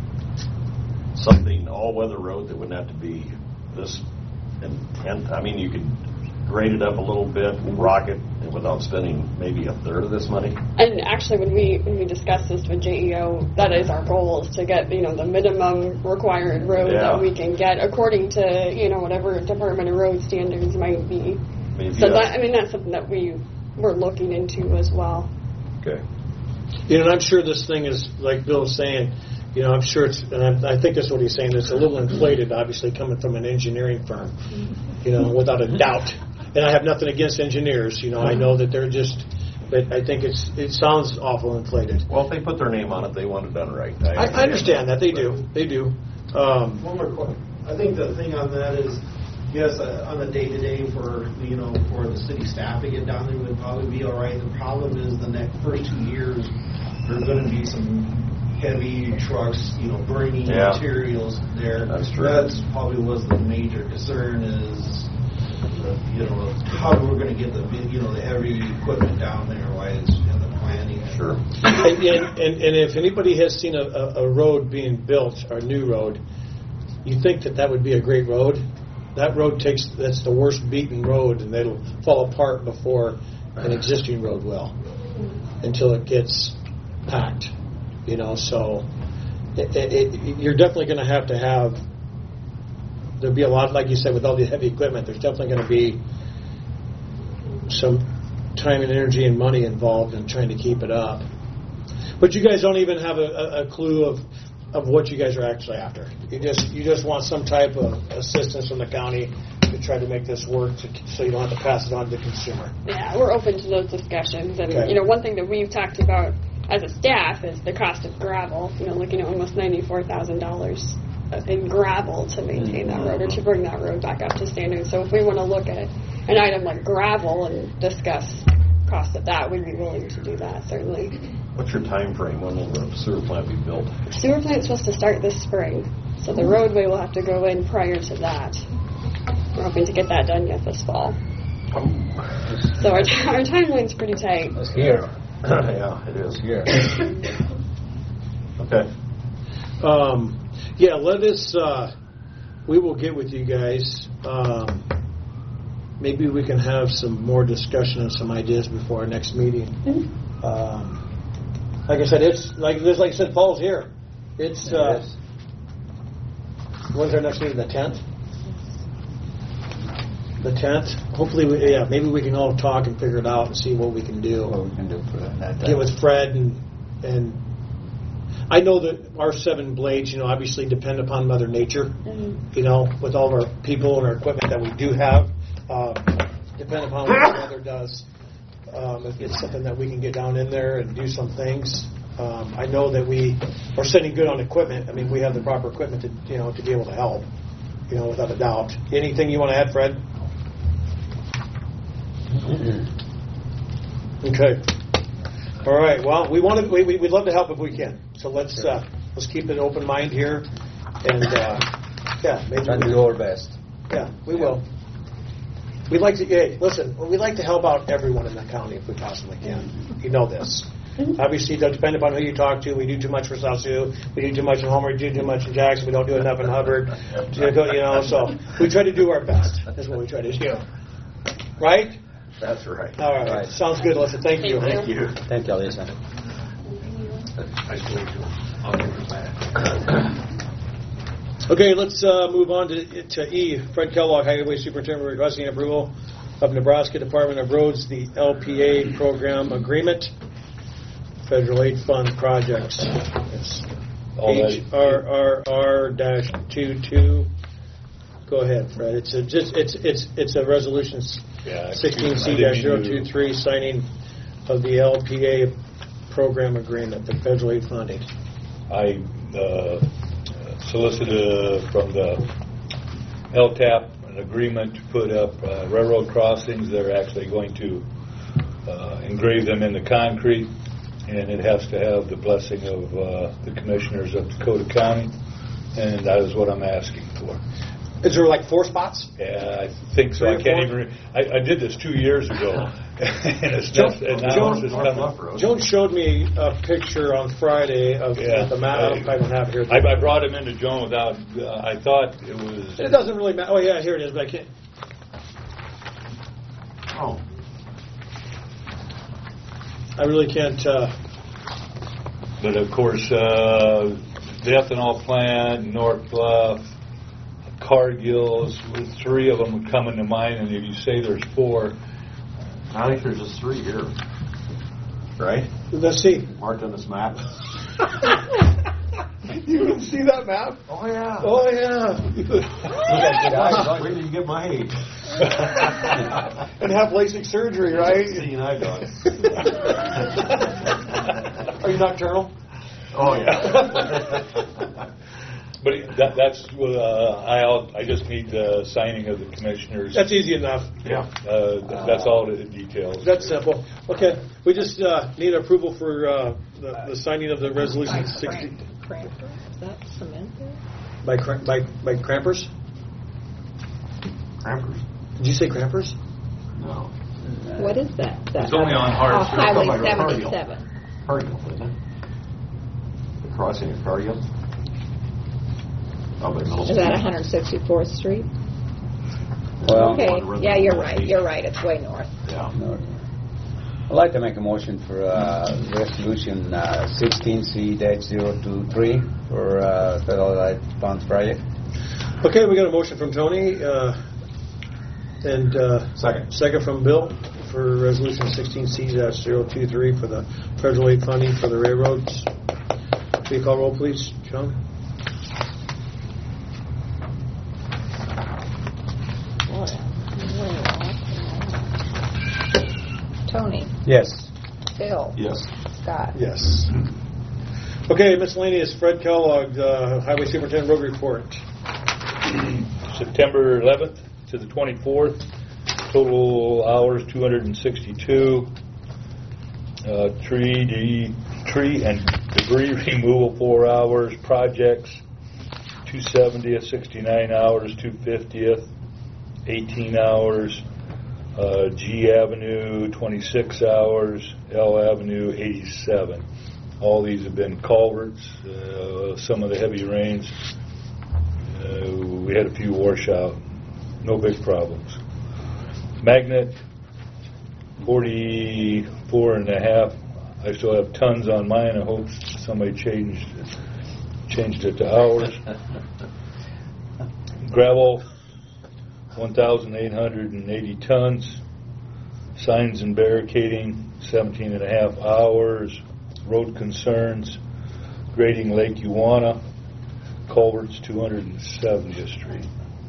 something all-weather road that wouldn't have to be this intense? I mean, you could grade it up a little bit, rock it, and without spending maybe a third of this money. And actually, when we discuss this with JEO, that is our goal, is to get the minimum required road that we can get according to whatever Department of Road standards might be. So that's something that we're looking into as well. Okay. And I'm sure this thing is, like Bill's saying, I'm sure it's, and I think that's what he's saying, it's a little inflated, obviously, coming from an engineering firm, without a doubt. And I have nothing against engineers, I know that they're just, but I think it sounds awful inflated. Well, if they put their name on it, they want it done right. I understand that, they do. One more question. I think the thing on that is, yes, on a day-to-day for the city staff to get down there would probably be all right. The problem is the first 2 years, there's going to be some heavy trucks, bringing materials there. That's true. That's probably was the major concern is, how we're going to get the heavy equipment down there while it's in the planning. Sure. And if anybody has seen a road being built, or a new road, you think that would be a great road? That road that's the worst beaten road, and it'll fall apart before an existing road will, until it gets packed. So you're definitely going to have. There'll be a lot, like you said, with all the heavy equipment. There's definitely going to be some time and energy and money involved in trying to keep it up. But you guys don't even have a clue of what you guys are actually after. You just want some type of assistance from the county to try to make this work, so you don't have to pass it on to the consumer. Yeah, we're open to those discussions. And one thing that we've talked about as a staff is the cost of gravel. Looking at almost $94,000 in gravel to maintain that road or to bring that road back up to standard. So if we want to look at an item like gravel and discuss cost of that, we'd be willing to do that, certainly. What's your time frame? When will the sewer plant be built? The sewer plant's supposed to start this spring, so the roadway will have to go in prior to that. We're hoping to get that done yet this fall. So our timeline's pretty tight. It's here. Yeah, it is. Here. Okay. Yeah, let us, we will get with you guys. Maybe we can have some more discussion and some ideas before our next meeting. Like I said, it's like I said, Paul's here. It's when's our next meeting? The 10th. The 10th. Hopefully, maybe we can all talk and figure it out and see what we can do. What we can do for that. Get with Fred and I know that our 7 blades, obviously depend upon Mother Nature. With all of our people and our equipment that we do have, depend upon what the weather does. If it's something that we can get down in there and do some things. I know that we are sitting good on equipment. I mean, we have the proper equipment to be able to help. Without a doubt. Anything you want to add, Fred? Okay. All right. Well, we'd love to help if we can. So let's keep an open mind here, and maybe try to do our best. Yeah, we will. We'd like to. Hey, listen, we'd like to help out everyone in the county if we possibly can. You know this. Obviously, it does depend upon who you talk to. We do too much for South Sioux. We do too much in Homer. We do too much in Jackson. We don't do enough in Hubbard. So we try to do our best. That's what we try to do. Right? That's right. All right. Sounds good, Alyssa. Thank you. Thank you. Thank you, Alyssa. Okay, let's move on to E. Fred Kellogg, Highway Superintendent, requesting approval of Nebraska Department of Roads, the LPA program agreement, federal aid fund projects. It's HRRR-22. Go ahead, Fred. It's a resolution 16C-023 signing of the LPA program agreement, the federal aid funding. I solicited from the LTAP an agreement to put up railroad crossings. They're actually going to engrave them in the concrete, and it has to have the blessing of the commissioners of Dakota County, and that is what I'm asking for. Is there like 4 spots? Yeah, I think so. I can't even. I did this 2 years ago, and it's just now it's just coming up. Joan showed me a picture on Friday of the map. I don't have it here. I brought him into Joan without. I thought it was. It doesn't really matter. Oh yeah, here it is. But I can't. Oh. I really can't. But of course, the ethanol plant, North Bluff, Cargill's, 3 of them would come into mind, and if you say there's 4, I think there's just 3 here, right? Let's see. Marked on this map. You didn't see that map? Oh yeah. Oh yeah. Where did you get my age? And have LASIK surgery, right? Seeing eye dogs. Are you nocturnal? Oh yeah. But that's I just need the signing of the commissioners. That's easy enough. Yeah. That's all the details. That's simple. Okay. We just need approval for the signing of the resolution 60. Crampers? Is that cement there? By Crampers? Crampers? Did you say Crampers? No. What is that? It's only on Hart. Highway Like 77. Cargill, isn't it? The crossing of Cargill? Is that 164th Street? Well, Okay, yeah, you're right. You're right. It's way north. Yeah. I'd like to make a motion for resolution 16C-023 for federal aid funds project. Okay, we got a motion from Tony and second from Bill for resolution 16C-023 for the federal aid funding for the railroads. Will you call roll, please, John? Tony? Yes. Bill? Yes. Scott? Yes. Okay, miscellaneous. Fred Kellogg, Highway Superintendent Road Report. September 11th to the 24th, total hours 262. Tree and debris removal 4 hours. Projects 270th, 69 hours, 250th, 18 hours. G Avenue 26 hours, L Avenue 87 All these have been culverts. Some of the heavy rains, we had a few washout. No big problems. Magnet, 44 and a half. I still have tons on mine. I hope somebody changed it to hours. Gravel, 1,880 tons. Signs and barricading, 17 and a half hours. Road concerns, grading Lake Uwana, culverts, 270th Street.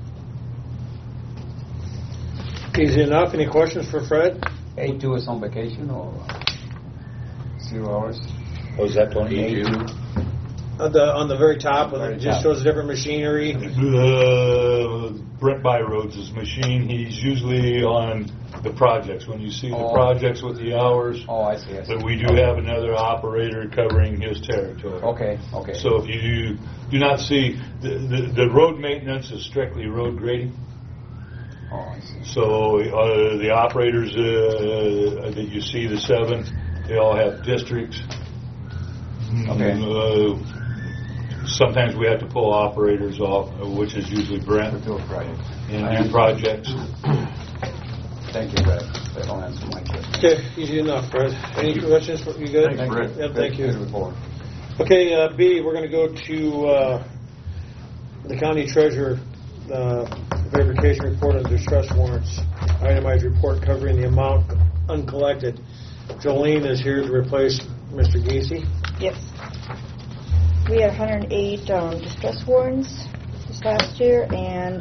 Easy enough. Any questions for Fred? A2 is on vacation or 0 hours? What was that, Tony? A2. On the very top, when it just shows different machinery. Brent Byroads' machine. He's usually on the projects. When you see the projects with the hours. Oh, I see. But we do have another operator covering his territory. Okay. So if you do not see, the road maintenance is strictly road grading. Oh, I see. So the operators that you see, the 7, they all have districts. Okay. Sometimes we have to pull operators off, which is usually Brent. To do a project. And do projects. Thank you, Fred. That don't answer my question. Okay, easy enough, Fred. Any questions? You good? Thanks, Fred. Yeah, thank you. Good report. Okay, B, we're going to go to the county treasurer verification report of distress warrants. Itemized report covering the amount uncollected. Jolene is here to replace Mr. Gacy. Yes. We had 108 distress warrants this last year, and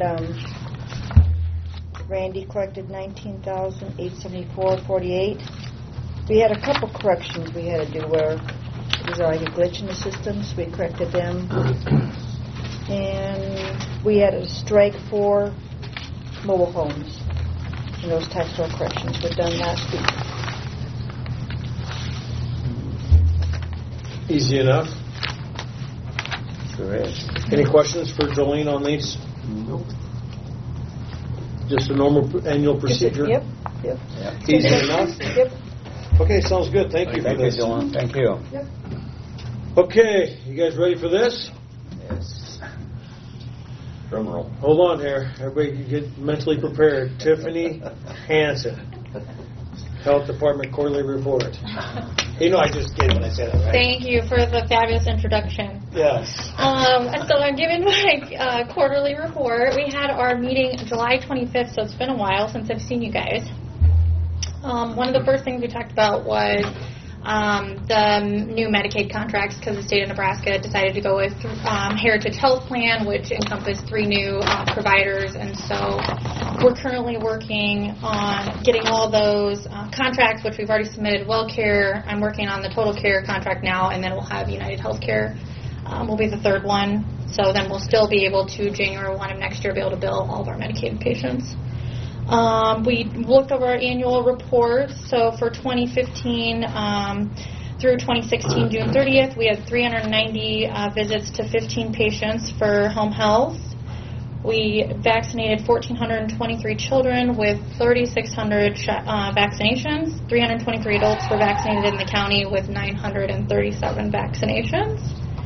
Randy collected $19,874.48. We had a couple corrections we had to do where there was like a glitch in the system, so we corrected them. And we had to strike 4 mobile homes, and those tax roll corrections were done last week. Easy enough. Sure is. Any questions for Jolene on these? Nope. Just a normal annual procedure? Yep. Easy enough? Yep. Okay, sounds good. Thank you for this. John. Thank you. Yep. Okay, you guys ready for this? Yes. Drum roll. Hold on here. Everybody get mentally prepared. Tiffany Hansen, Health Department Quarterly Report. You know I just kidding when I say that, right? Thank you for the fabulous introduction. Yes. So I'm giving my quarterly report. We had our meeting July 25th, so it's been a while since I've seen you guys. One of the first things we talked about was the new Medicaid contracts, because the state of Nebraska decided to go with Heritage Health Plan, which encompassed 3 new providers, and so we're currently working on getting all those contracts, which we've already submitted. WellCare, I'm working on the Total Care contract now, and then we'll have United Healthcare will be the 3rd one. So then we'll still be able to, January 1 of next year, be able to bill all of our Medicaid patients. We looked over our annual reports. So for 2015 through 2016, June 30th, we had 390 visits to 15 patients for home health. We vaccinated 1,423 children with 3,600 vaccinations. 323 adults were vaccinated in the county with 937 vaccinations.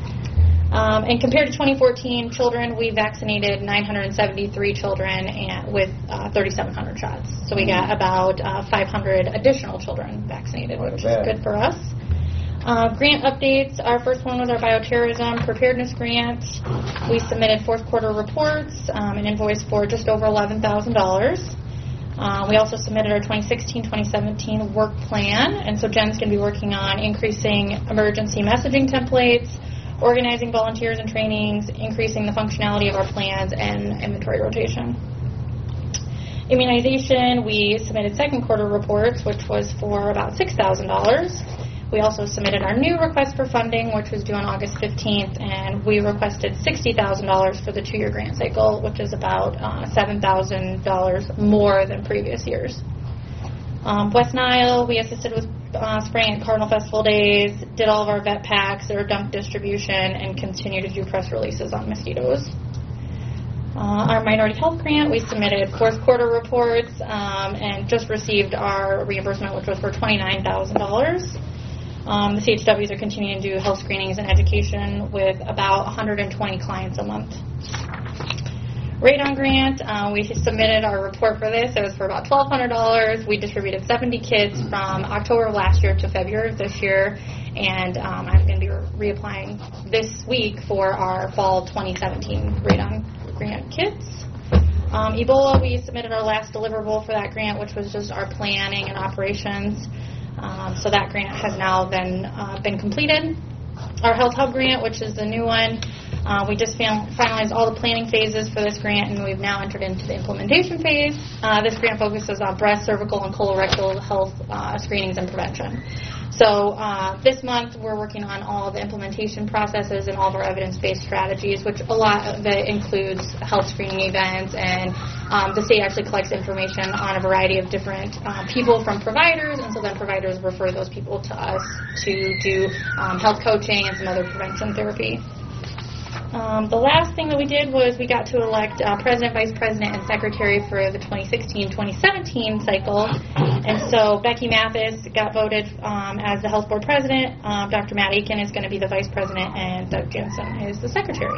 And compared to 2014 children, we vaccinated 973 children with 3,700 shots. So we got about 500 additional children vaccinated, which is good for us. Grant updates. Our first one was our bioterrorism preparedness grant. We submitted 4th quarter reports, an invoice for just over $11,000. We also submitted our 2016-2017 work plan, and so Jen's going to be working on increasing emergency messaging templates, organizing volunteers and trainings, increasing the functionality of our plans, and inventory rotation. Immunization, we submitted 2nd quarter reports, which was for about $6,000. We also submitted our new request for funding, which was due on August 15th, and we requested $60,000 for the 2-year grant cycle, which is about $7,000 more than previous years. West Nile, we assisted with spraying at Cardinal Festival days, did all of our vet packs, our dump distribution, and continue to do press releases on mosquitoes. Our minority health grant, we submitted 4th quarter reports and just received our reimbursement, which was for $29,000. The CHWs are continuing to do health screenings and education with about 120 clients a month. Radon grant, we submitted our report for this. It was for about $1,200. We distributed 70 kits from October of last year to February of this year, and I'm going to be reapplying this week for our fall 2017 radon grant kits. Ebola, we submitted our last deliverable for that grant, which was just our planning and operations. So that grant has now been completed. Our Health Hub grant, which is the new one, we just finalized all the planning phases for this grant, and we've now entered into the implementation phase. This grant focuses on breast, cervical, and colorectal health screenings and prevention. So this month we're working on all the implementation processes and all of our evidence-based strategies, which a lot of it includes health screening events, and the state actually collects information on a variety of different people from providers, and so then providers refer those people to us to do health coaching and some other prevention therapy. The last thing that we did was we got to elect president, vice president, and secretary for the 2016-2017 cycle. And so Becky Mathis got voted as the health board president. Dr. Matt Aiken is going to be the vice president, and Doug Jensen is the secretary.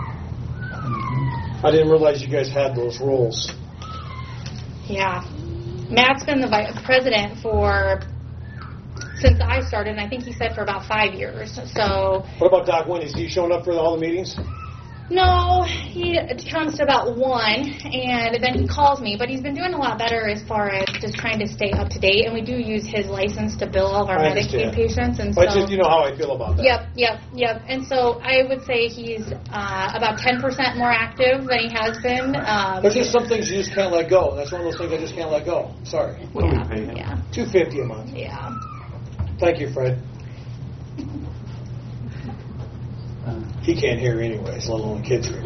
I didn't realize you guys had those roles. Yeah. Matt's been the vice president since I started, and I think he said for about 5 years. So. What about Doc Wynn? Is he showing up for all the meetings? No, he comes to about 1, and then he calls me. But he's been doing a lot better as far as just trying to stay up to date. And we do use his license to bill all of our Medicaid patients. And but just, you know how I feel about that. Yep. And so I would say he's about 10% more active than he has been. There's just some things you just can't let go. That's one of those things I just can't let go. Sorry. What do we pay him? Yeah. $250 a month. Yeah. Thank you, Fred. He can't hear anyways, let alone kids hear.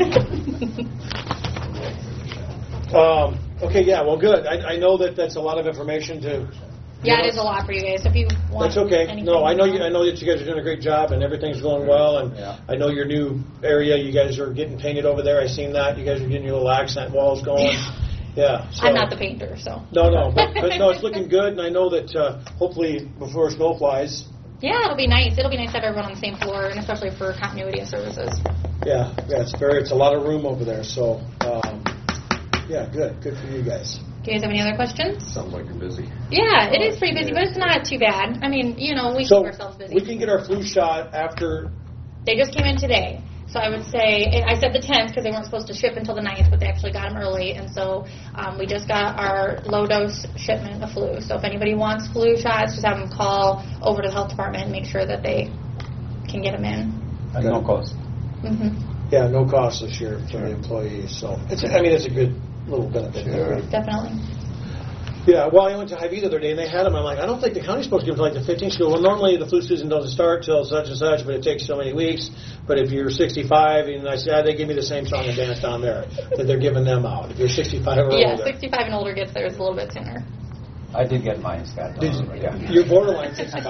Okay, yeah, well, good. I know that's a lot of information to. Yeah, it is a lot for you guys. If you want. That's okay. No, I know that you guys are doing a great job and everything's going well, and I know your new area. You guys are getting painted over there. I've seen that. You guys are getting your little accent walls going. Yeah. So. I'm not the painter, so. No, but no, it's looking good, and I know that hopefully before snow flies. Yeah, it'll be nice. It'll be nice to have everyone on the same floor, and especially for continuity of services. Yeah, it's a lot of room over there. So, yeah, good for you guys. Do you guys have any other questions? Sounds like you're busy. Yeah, it is pretty busy, but it's not too bad. I mean, we keep ourselves busy. We can get our flu shot after. They just came in today. So I would say, I said the 10th because they weren't supposed to ship until the 9th, but they actually got them early. And so we just got our low-dose shipment of flu. So if anybody wants flu shots, just have them call over to the health department and make sure that they can get them in. At no cost. Mm-hmm. Yeah, no cost this year for the employees. So it's a good little benefit. Sure. Definitely. Yeah, well, I went to Hy-Vee the other day, and they had them. I'm like, I don't think the county's supposed to give them like the 15th school. Well, normally the flu season doesn't start till such and such, but it takes so many weeks. But if you're 65, and I said, they give me the same song and dance down there that they're giving them out. If you're 65 or older. Yeah, 65 and older gets theirs a little bit sooner. I did get mine, Scott. You're borderline 65.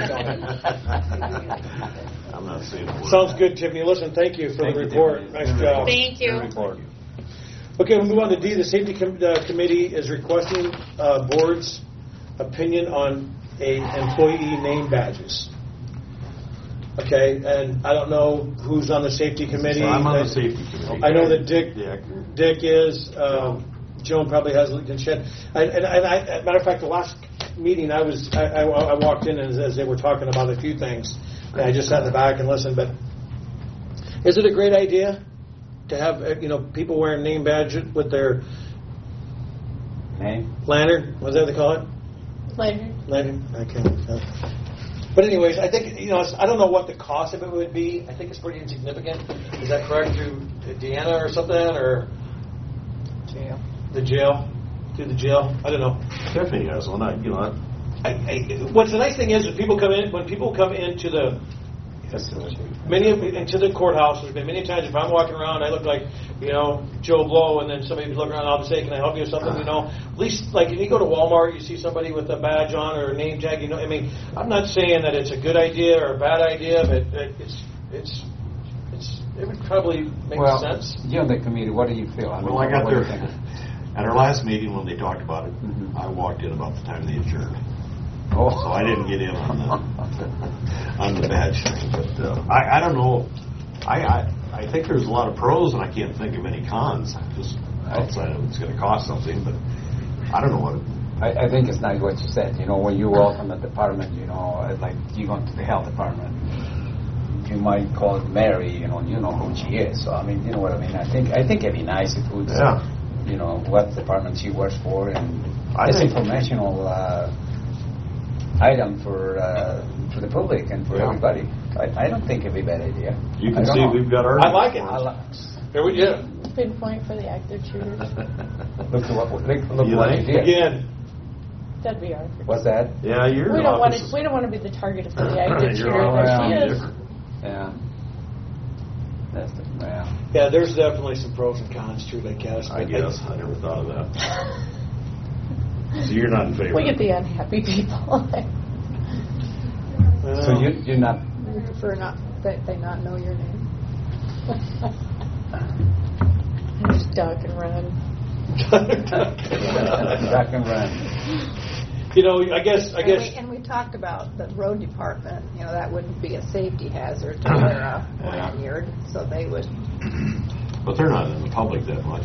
I'm not saying a word. Sounds good, Tiffany. Listen, thank you for the report. Nice job. Thank you. Okay, we'll move on to D. The Safety Committee is requesting board's opinion on employee name badges. Okay, and I don't know who's on the Safety Committee. So I'm on the Safety Committee. I know that Dick is. Joan probably has LinkedIn shed. As a matter of fact, the last meeting I walked in as they were talking about a few things, and I just sat in the back and listened. But is it a great idea to have people wearing name badges with their name lantern? What's that they call it? Lantern. Okay. But anyways, I think I don't know what the cost of it would be. I think it's pretty insignificant. Is that correct? Through Deanna or something, or jail? The jail? Through the jail? I don't know. Tiffany has one. What's the nice thing is when people come into the into the courthouse. There's been many times if I'm walking around, I look like Joe Blow, and then somebody looking around, I'll say, "Can I help you with something?" At least like if you go to Walmart, you see somebody with a badge on or a name tag. I mean, I'm not saying that it's a good idea or a bad idea, but it would probably make sense. You're on the committee. What do you feel? I got there at our last meeting when they talked about it. I walked in about the time they adjourned. Oh. So I didn't get in on the badge thing. But I don't know. I think there's a lot of pros, and I can't think of any cons. Just outside of it's going to cost something, but I don't know what. I think it's nice what you said. When you walk in the department, like you go to the health department, you might call Mary, you know who she is. So you know what I mean. I think it'd be nice if it was, what department she works for, and this informational item for the public and for everybody. I don't think it'd be a bad idea. You can see we've got our. I like it. There we go. Pinpoint for the active shooters. Look what you did. Again. That'd be our. What's that? Yeah, We don't want to be the target for the active shooter. There she is. Yeah. That's Yeah, there's definitely some pros and cons to it, I guess. I never thought of that. So you're not in favor? We get the unhappy people. So you're not. You prefer not that they not know your name. Just duck and run. Duck and run. I guess. And we talked about the road department. That wouldn't be a safety hazard to wear a lanyard, so they would. But they're not in the public that much.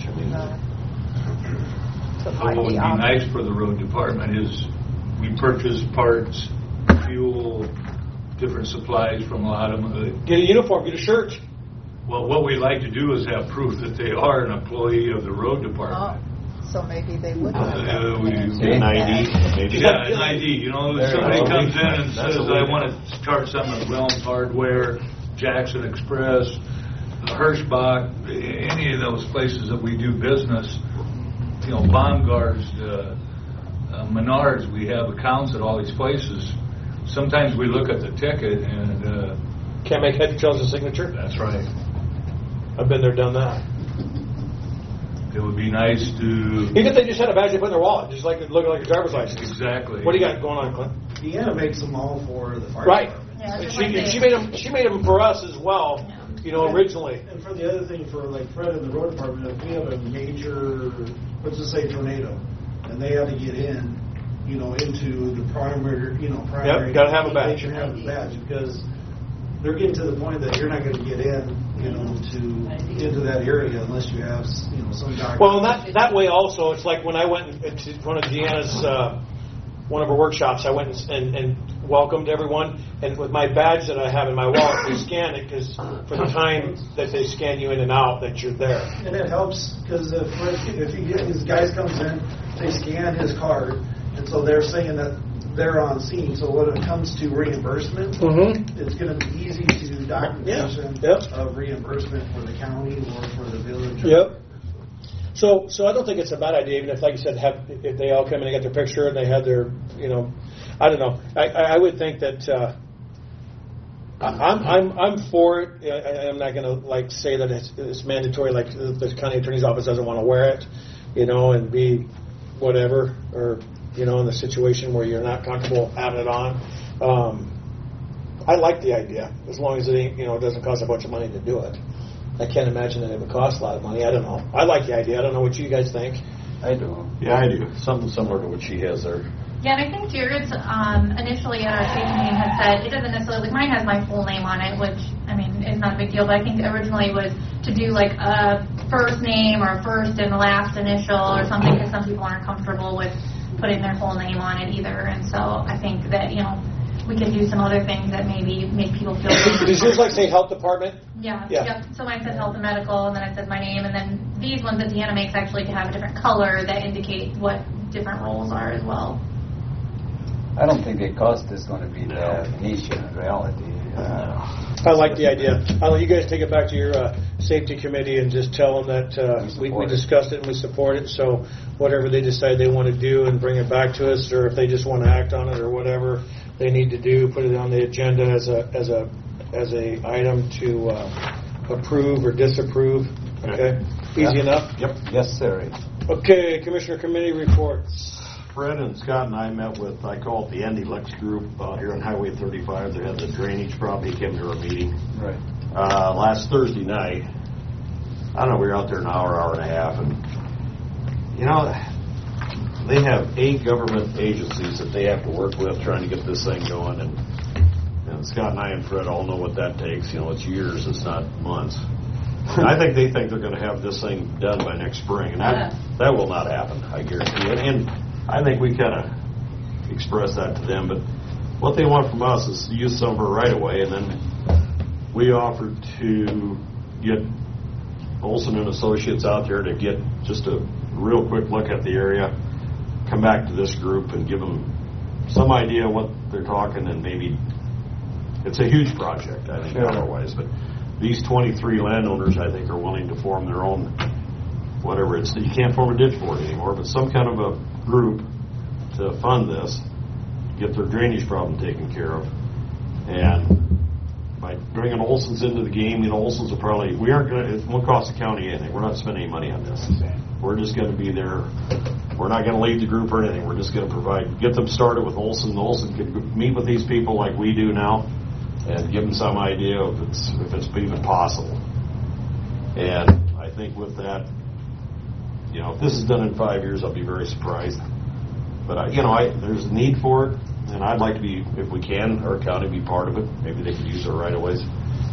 So it What might would be be nice for the road department is we purchase parts, fuel, different supplies from a lot of them. Get a uniform, get a shirt. Well, what we like to do is have proof that they are an employee of the road department. So maybe they would have an ID. Maybe. Yeah, an ID. Somebody comes in and says, I want to start something at Wilms Hardware, Jackson Express, Hirschbach, any of those places that we do business. Baumgart's, Menards, we have accounts at all these places. Sometimes we look at the ticket and... Can't make head and signature? That's right. I've been there, done that. It would be nice to... Even if they just had a badge they put in their wallet, just like looking like a driver's license. Exactly. What do you got going on, Clint? Deanna makes them all for the fire department. Yeah, she made them for us as well. Originally. And for the other thing, for like Fred in the road department, if we have a major, let's just say tornado, and they have to get in, into the primary, Yep, gotta have a badge. They should have a badge because they're getting to the point that you're not going to get in, into that area unless you have, some document. Well, that way also, it's like when I went to one of Deanna's, one of her workshops, I went and welcomed everyone, and with my badge that I have in my wallet, they scan it because for the time that they scan you in and out, that you're there. And it helps because if these guys comes in, they scan his card, and so they're saying that they're on scene. So when it comes to reimbursement, it's going to be easy to do documentation of reimbursement for the county or for the village. Yep. So I don't think it's a bad idea, even if, like you said, if they all come in and get their picture and they had their, I don't know. I would think that I'm for it. I'm not going to say that it's mandatory. Like the county attorney's office doesn't want to wear it, and be whatever, or in the situation where you're not comfortable having it on. I like the idea as long as it ain't, it doesn't cost a bunch of money to do it. I can't imagine that it would cost a lot of money. I don't know. I like the idea. I don't know what you guys think. I do. Yeah, I do. Something similar to what she has there. Yeah, and I think Jared's initially at our station meeting had said it doesn't necessarily, mine has my full name on it, which, is not a big deal, but I think originally was to do like a first name or first and last initial or something, because some people aren't comfortable with putting their full name on it either, and so I think that, we can do some other things that maybe make people feel more. Does yours like say health department? Yeah. So mine says health and medical, and then it says my name, and then these ones that Deanna makes actually have a different color that indicate what different roles are as well. I don't think the cost is going to be an issue in reality. I like the idea. I'll let you guys take it back to your safety committee and just tell them that we discussed it and we support it. So whatever they decide they want to do and bring it back to us, or if they just want to act on it or whatever they need to do, put it on the agenda as a item to approve or disapprove. Okay, easy enough. Yep. Yes, sir. Okay, Commissioner Committee reports. Fred and Scott and I met with, I call it the Andy Lex group out here on Highway 35. They had the drainage problem. He came to our meeting. Right. Last Thursday night, I don't know, we were out there an hour and a half, and, they have 8 government agencies that they have to work with trying to get this thing going, and Scott and I and Fred all know what that takes. It's years, it's not months. And I think they think they're going to have this thing done by next spring, and that will not happen, I guarantee it. And I think we kind of express that to them, but what they want from us is to use some of our right away, and then we offered to get Olson and Associates out there to get just a real quick look at the area, come back to this group and give them some idea what they're talking, and maybe it's a huge project, I think, otherwise, but these 23 landowners, I think, are willing to form their own, whatever it's, you can't form a ditch board anymore, but some kind of a group to fund this, get their drainage problem taken care of, and by bringing Olson's into the game, Olson's will probably, we aren't going to, it won't cost the county anything. We're not spending any money on this. We're just going to be there. We're not going to lead the group or anything. We're just going to provide, get them started with Olson. Olson can meet with these people like we do now and give them some idea if it's even possible. And I think with that, if this is done in 5 years, I'll be very surprised. But there's a need for it. And I'd like to be, if we can, our county be part of it. Maybe they could use our right-of-ways.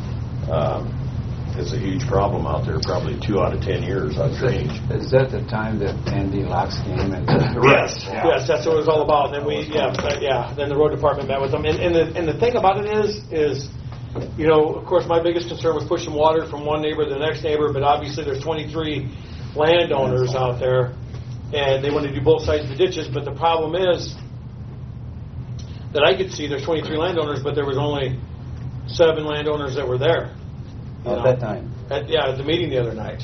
It's a huge problem out there, probably 2 out of 10 years on drainage. Is that the time that Andy Locks came? Yes, that's what it was all about. And then then the road department met with them. And the thing about it is, of course, my biggest concern was pushing water from one neighbor to the next neighbor, but obviously there's 23 landowners out there, and they want to do both sides of the ditches, but the problem is, that I could see there's 23 landowners, but there was only 7 landowners that were there. At that time. At the meeting the other night.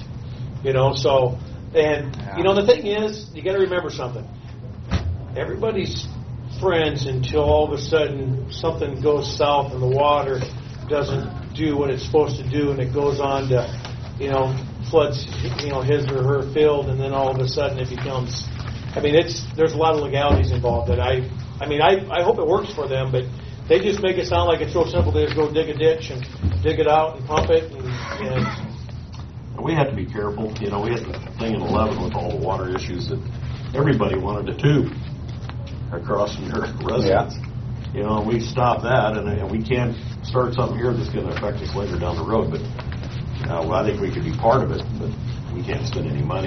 The thing is, you got to remember something. Everybody's friends until all of a sudden something goes south and the water doesn't do what it's supposed to do, and it goes on to, floods, his or her field, and then all of a sudden it becomes. There's a lot of legalities involved that I hope it works for them, but they just make it sound like it's so simple. They just go dig a ditch and dig it out and pump it. We had to be careful. We had the thing in 11 with all the water issues that everybody wanted a tube across from their residence. And we stopped that, and we can't start something here that's going to affect us later down the road. But I think we could be part of it, but we can't spend any money.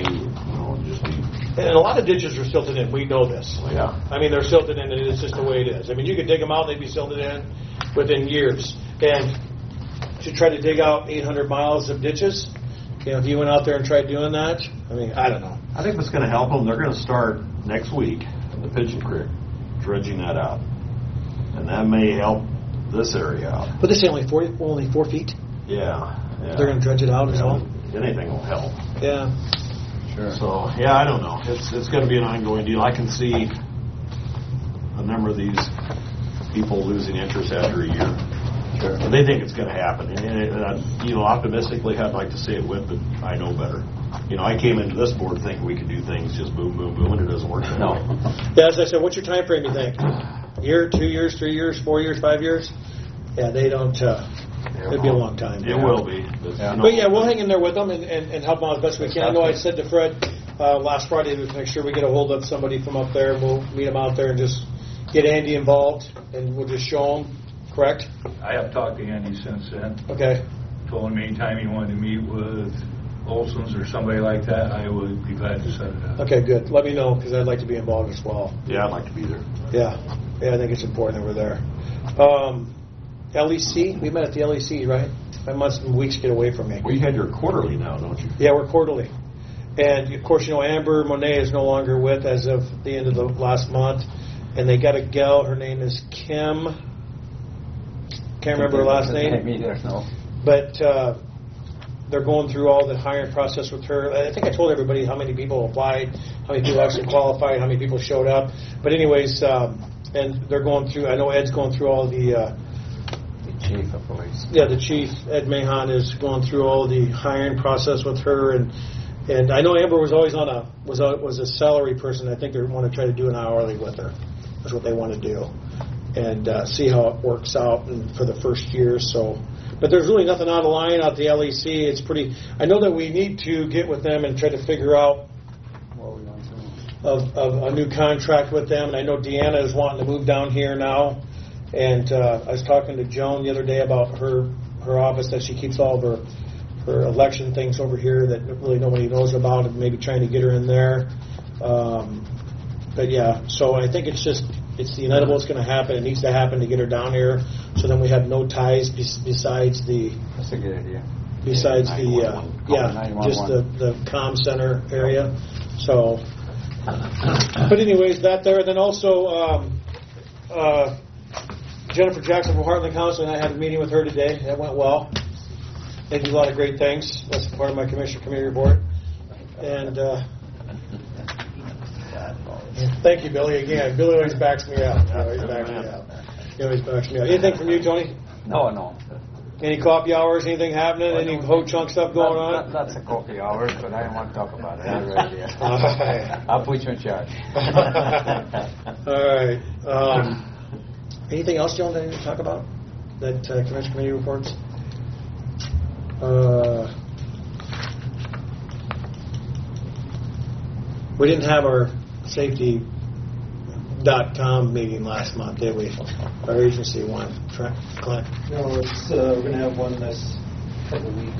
And a lot of ditches are silted in. We know this. Yeah. They're silted in, and it's just the way it is. You could dig them out, they'd be silted in within years. And to try to dig out 800 miles of ditches, if you went out there and tried doing that, I don't know. I think that's going to help them. They're going to start next week in the Pigeon Creek, dredging that out. And that may help this area out. But this is only 4 feet? Yeah. They're going to dredge it out as well? Anything will help. Yeah. Sure. So, I don't know. It's going to be an ongoing deal. I can see a number of these people losing interest after a year. Sure. But they think it's going to happen. And optimistically, I'd like to see it win, but I know better. I came into this board thinking we could do things just boom, boom, boom, and it doesn't work that way. Yeah, as I said, what's your time frame, you think? A year, 2 years, 3 years, 4 years, 5 years? Yeah, they don't... It'd be a long time. It will be. But we'll hang in there with them and help them out as best we can. I know I said to Fred last Friday to make sure we get a hold of somebody from up there, and we'll meet them out there and just get Andy involved, and we'll just show them, correct? I have talked to Andy since then. Okay. Told him anytime he wanted to meet with Olson's or somebody like that, I would be glad to set it up. Okay, good. Let me know, because I'd like to be involved as well. Yeah, I'd like to be there. Yeah, I think it's important that we're there. LEC, we met at the LEC, right? Months and weeks get away from me. Well, you had your quarterly now, don't you? Yeah, we're quarterly. And, of course, Amber Monet is no longer with as of the end of the last month. And they got a gal, her name is Kim. Can't remember her last name. Me there, no. But they're going through all the hiring process with her. I think I told everybody how many people applied, how many people actually qualified, how many people showed up. But anyways, and they're going through, I know Ed's going through all the chief of police. Yeah, the chief, Ed Mahon, is going through all the hiring process with her, and I know Amber was always was a salary person. I think they want to try to do an hourly with her. That's what they want to do, and see how it works out for the first year. So, but there's really nothing out of line at the LEC. It's pretty. I know that we need to get with them and try to figure out a new contract with them, and I know Deanna is wanting to move down here now. And I was talking to Joan the other day about her office, that she keeps all of her election things over here that really nobody knows about, and maybe trying to get her in there. But yeah, so I think it's the inevitable. It's going to happen. It needs to happen to get her down here, so then we have no ties besides the. That's a good idea. Besides just the comm center area. So, but anyways, that there. Then also Jennifer Jackson from Heartland Council, and I had a meeting with her today. That went well. They do a lot of great things. That's part of my commission committee report. And thank you, Billy. Again, Billy always backs me up. He always backs me up. Anything from you, Tony? No. Any coffee hours? Anything happening? Any ho-chunk stuff going on? That's a coffee hours, but I don't want to talk about it. I'll put you in charge. All right. Anything else, Joan, that you need to talk about? That commission committee reports? We didn't have our safety.com meeting last month, did we? Our agency one. Clint? No, we're going to have one this couple of weeks.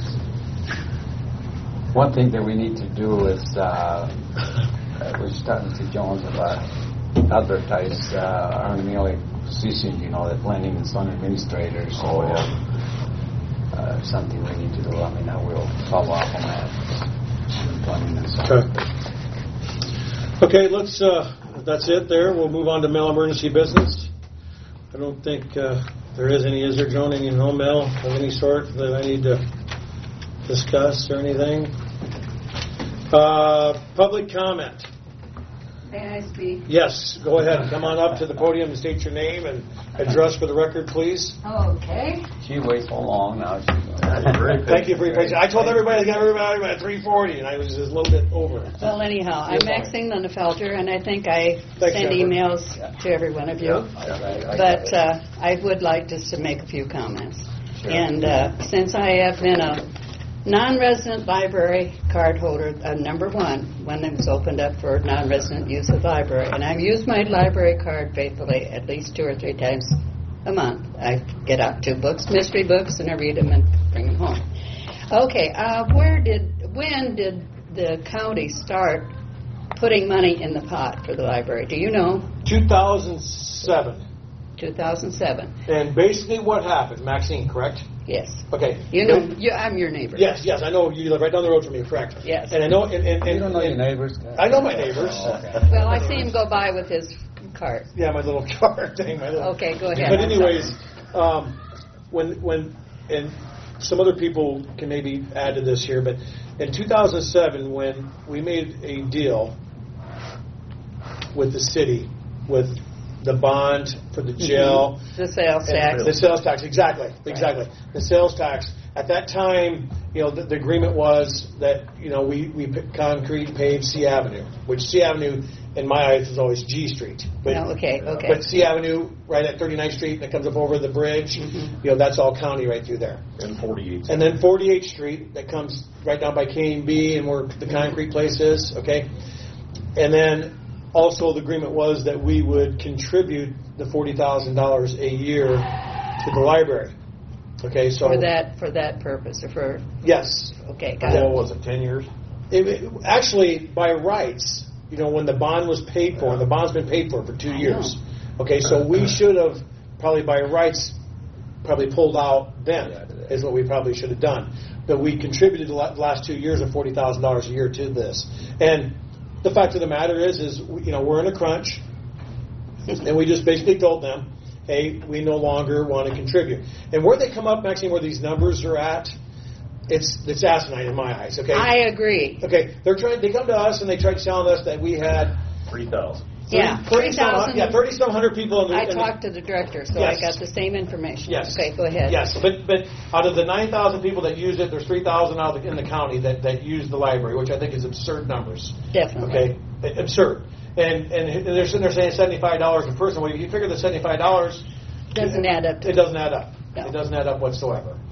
One thing that we need to do is we're starting to Jones about advertise our melee position, the planning and zone administrator. So something we need to do. I mean, I will follow up on that. Planning and zone. Okay, let's. That's it. There, we'll move on to mail emergency business. I don't think there is any. Is there, Joan, any no mail of any sort that I need to discuss or anything? Public comment. May I speak? Yes, go ahead. Come on up to the podium and state your name and address for the record, please. Okay. She waits so long now. Thank you for your patience. I told everybody to get everybody at 3:40, and I was just a little bit over. Well, anyhow, I'm Maxine Lindefelter, and I think I send emails to every one of you. But I would like just to make a few comments. Sure. And since I have been a non-resident library card holder, number one, when it was opened up for non-resident use of library, and I've used my library card faithfully at least 2 or 3 times a month. I get out 2 books, mystery books, and I read them and bring them home. Okay, when did the county start putting money in the pot for the library? Do you know? 2007. 2007. And basically what happened, Maxine, correct? Yes. Okay. You know, I'm your neighbor. Yes, I know you live right down the road from me, correct? Yes. And I know, you don't know your neighbors? I know my neighbors. Oh, okay. Well, I see him go by with his cart. Yeah, my little cart thing. Okay, go ahead. But anyways, when and some other people can maybe add to this here, but in 2007, when we made a deal with the city, with the bond for the jail. The sales tax. The sales tax, exactly. The sales tax. At that time, the agreement was that, we concrete paved C Avenue, which C Avenue, in my eyes, is always G Street. But, okay. But C Avenue, right at 39th Street, that comes up over the bridge, that's all county right through there. And 48th. And then 48th Street, that comes right down by K&B and where the concrete place is, okay? And then also, the agreement was that we would contribute the $40,000 a year to the library. Okay, so for that purpose, or for yes. Okay, got it. What was it? 10 years? Actually, by rights, when the bond was paid for, and the bond's been paid for 2 years. Okay, so we should have probably by rights pulled out then. Is what we probably should have done. But we contributed the last 2 years of $40,000 a year to this, and the fact of the matter is we're in a crunch, and we just basically told them, hey, we no longer want to contribute. And where they come up, Maxine, where these numbers are at, it's asinine in my eyes. Okay, I agree. Okay, they come to us and they tried telling us that we had 3,000. Yeah, 3,000. Yeah, 30-some people. I talked to the director, so yes. I got the same information. Yes. Okay, go ahead. Yes, but out of the 9,000 people that use it, there's 3,000 out in the county that use the library, which I think is absurd numbers. Definitely. Okay, absurd. And they're sitting there saying $75 a person. Well, you figure the $75 doesn't add up. It doesn't add up. No. It doesn't add up whatsoever.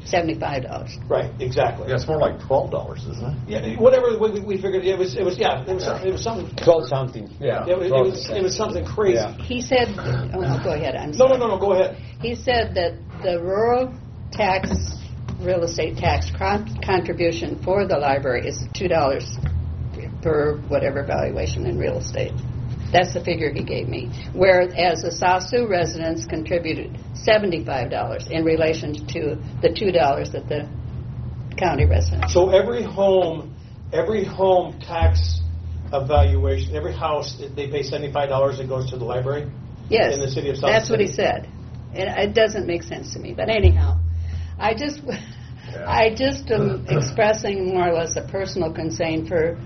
$75. Right, exactly. Yeah, it's more like $12, isn't it? Yeah, whatever we figured, it was something. 12 something. Yeah. It was something crazy. Yeah. He said, go ahead. I'm No, sorry. go ahead. He said that the rural real estate tax contribution for the library is $2 per whatever valuation in real estate. That's the figure he gave me. Whereas the South Sioux residents contributed $75 in relation to the $2 that the county residents. So every home tax evaluation, every house, they pay $75 that goes to the library? Yes, in the city of South that's what City? he said. And it doesn't make sense to me. But anyhow, I just am expressing more or less a personal concern for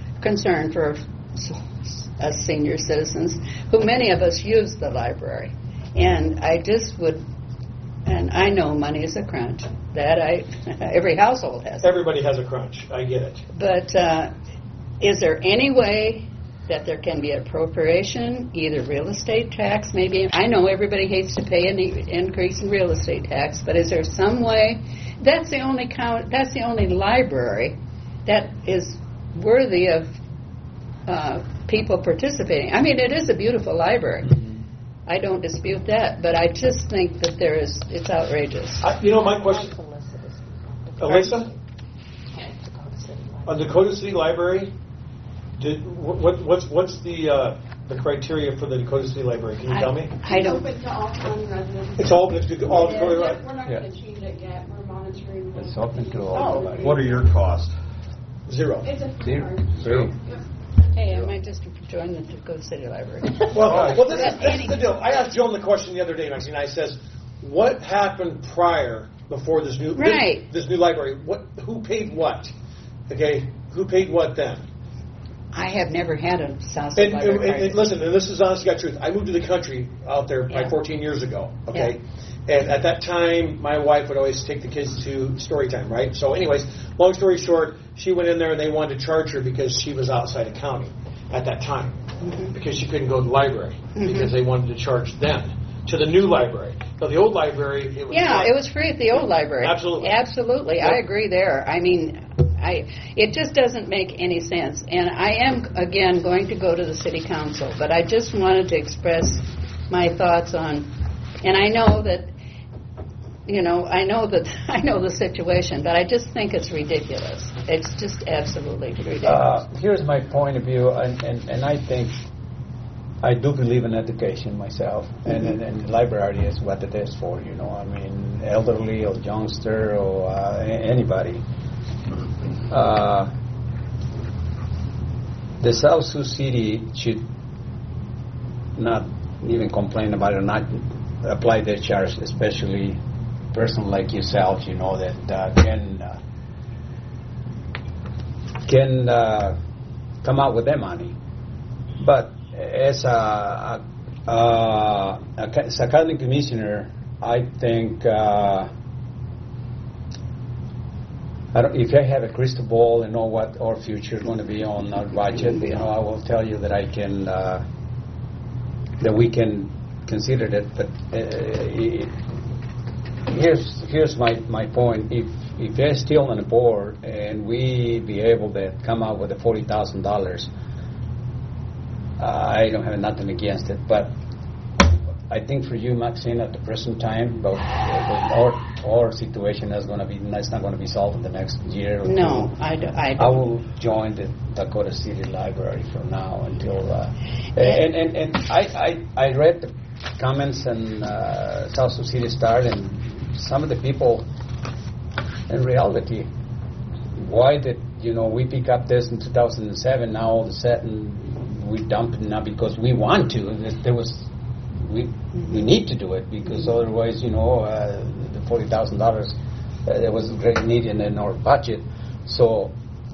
us senior citizens, who many of us use the library. And I just would, and I know money is a crunch. Every household has it. Everybody has a crunch. I get it. But is there any way that there can be appropriation, either real estate tax, maybe? I know everybody hates to pay any increase in real estate tax, but is there some way? That's the only library that is worthy of people participating. I mean, it is a beautiful library. I don't dispute that, but I just think that it's outrageous. My question, Alyssa, on Dakota City Library, what's the criteria for the Dakota City Library? Can you tell me? I don't. It's open to all county residents. It's all Dakota, right? We're not going to change it yet. We're monitoring. It's open to all. What are your costs? 0. It's a Zero. Hey, I might just join the Dakota City Library. Well, this is the deal. I asked Joan the question the other day, Maxine. I says, what happened before this new this new library? Who paid what? Okay, who paid what then? I have never had a South Side library. And listen, and this is honest to God truth. I moved to the country out there 14 years ago. Okay. Yeah. And at that time, my wife would always take the kids to story time, right? So anyways, long story short, she went in there and they wanted to charge her because she was outside of county at that time. Because she couldn't go to the library because they wanted to charge them to the new library. So the old library, it was it was free at the old library. Absolutely. Yep. I agree there. I mean, it just doesn't make any sense. And I am, again, going to go to the city council, but I just wanted to express my thoughts on, and I know that, I know the situation, but I just think it's ridiculous. It's just absolutely ridiculous. Here's my point of view, and I think I do believe in education myself, and the library is what it is for, I mean, elderly or youngster or anybody. The South Sioux City should not even complain about it, or not apply their charge, especially a person like yourself, that can come out with their money. But as a county commissioner, I think if I have a crystal ball and know what our future is going to be on our budget, I will tell you that I can that we can consider that. But here's my point. If they're still on the board and we be able to come out with the $40,000, I don't have nothing against it. But I think for you, Maxine, at the present time, but our situation is going to be, it's not going to be solved in the next year or two. No, I don't. I will join the Dakota City Library for now until. And I read the comments in South Sioux City Star, and some of the people, in reality, why did we pick up this in 2007? Now all of a sudden we dump it now because we want to. There was. We need to do it because otherwise, the $40,000 there was a great need in our budget. So,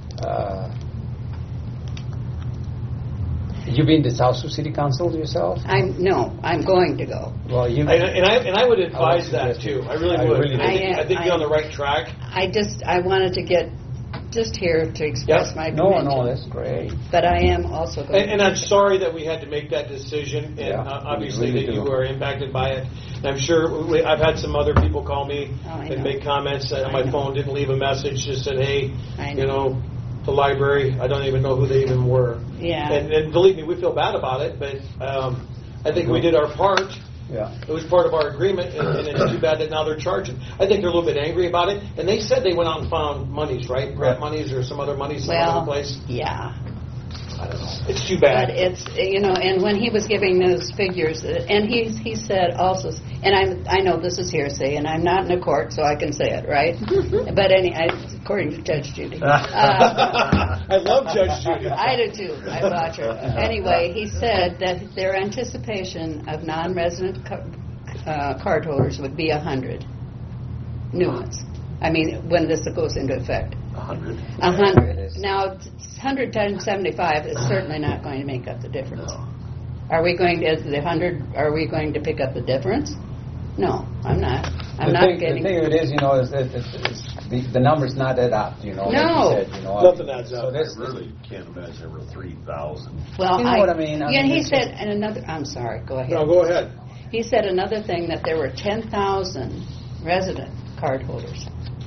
you been to South Sioux City Council yourself? No, I'm going to go. Well, and I would advise that too. I really would. I think you're on the right track. I wanted to get just here to express my No, convention. that's great. But I am also going And I'm sorry that we had to make that decision, and obviously we really that you do. were impacted by it. And I'm sure I've had some other people call me I and know. make comments on I my know. phone, didn't leave a message, just said, hey, I you know. know, the library, I don't even know who they even were. Yeah. And believe me, we feel bad about it, but I think we did our part. Yeah. It was part of our agreement, and it's too bad that now they're charging. I think they're a little bit angry about it, and they said they went out and found monies, right? Grant monies or some other monies some other place. Yeah. I don't know. It's too bad. But it's, and when he was giving those figures, and he said also, and I know this is hearsay, and I'm not in a court, so I can say it, right? But according to Judge Judy. I love Judge Judy. I do too. I watch her. Anyway, he said that their anticipation of non-resident cardholders would be 100 new ones. I mean, when this goes into effect. 100. 100. Now, 100 times 75 is certainly not going to make up the difference. Are we going to, the 100, are we going to pick up the difference? No, I'm not. I'm not getting... The thing it is, is that the number's not that up, No. Like you said, Nothing adds up. I really can't imagine there were 3,000. Well, You know what I mean? I Yeah, mean, he it's said, and another, I'm sorry, go ahead. No, go ahead. He said another thing, that there were 10,000 resident cardholders.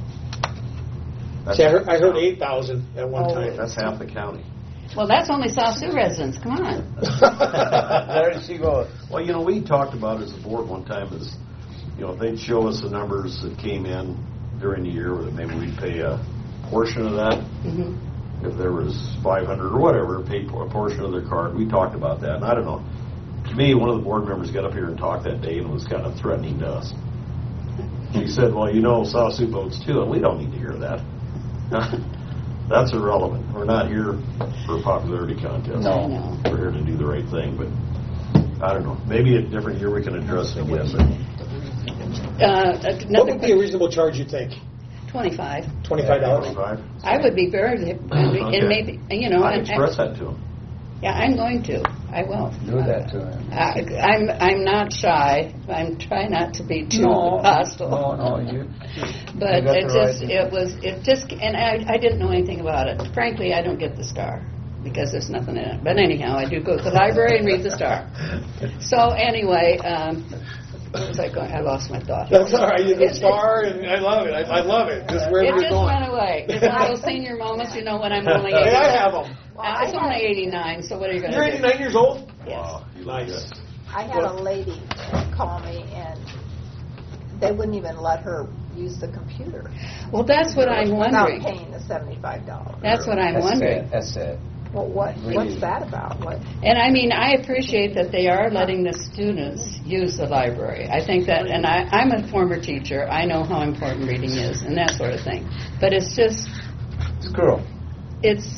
See, I heard 8,000 at one time. That's half the county. Well, that's only South Sioux residents. Come on. There she goes. Well, we talked about as a board one time is, if they'd show us the numbers that came in during the year, that maybe we'd pay a portion of that. Mm-hmm. If there was 500 or whatever, pay a portion of their card. We talked about that, and I don't know. To me, one of the board members got up here and talked that day and was kind of threatening to us. He said, well, South Sioux votes too, and we don't need to hear that. That's irrelevant. We're not here for a popularity contest. No. I know. We're here to do the right thing, but I don't know. Maybe a different year we can address it again. What would be a reasonable charge, you think? $25. $25? I would be very, and maybe, I'd express that to him. Yeah, I'm going to. I will. Do that to him. I'm not shy. I'm trying not to be too hostile. No, you. But you it just, and I didn't know anything about it. Frankly, I don't get the Star because there's nothing in it. But anyhow, I do go to the library and read the Star. So anyway, where was I going? I lost my thought. That's all right. The Star, and I love it. I love it. Just wherever It you're just going. went away. It's one of those senior moments, when I'm only 89. Hey, I have them. It's only 89, so what are you going to You're do? 89 years old? Yes. Wow, Nice. I had a lady call me, and they wouldn't even let her use the computer Well, that's what I'm wondering. without paying the $75. That's what I'm wondering. That's it. Well, what's that about? What? And I mean, I appreciate that they are letting the students use the library. I think that, and I'm a former teacher. I know how important reading is and that sort of thing. But it's just, Squirrel. it's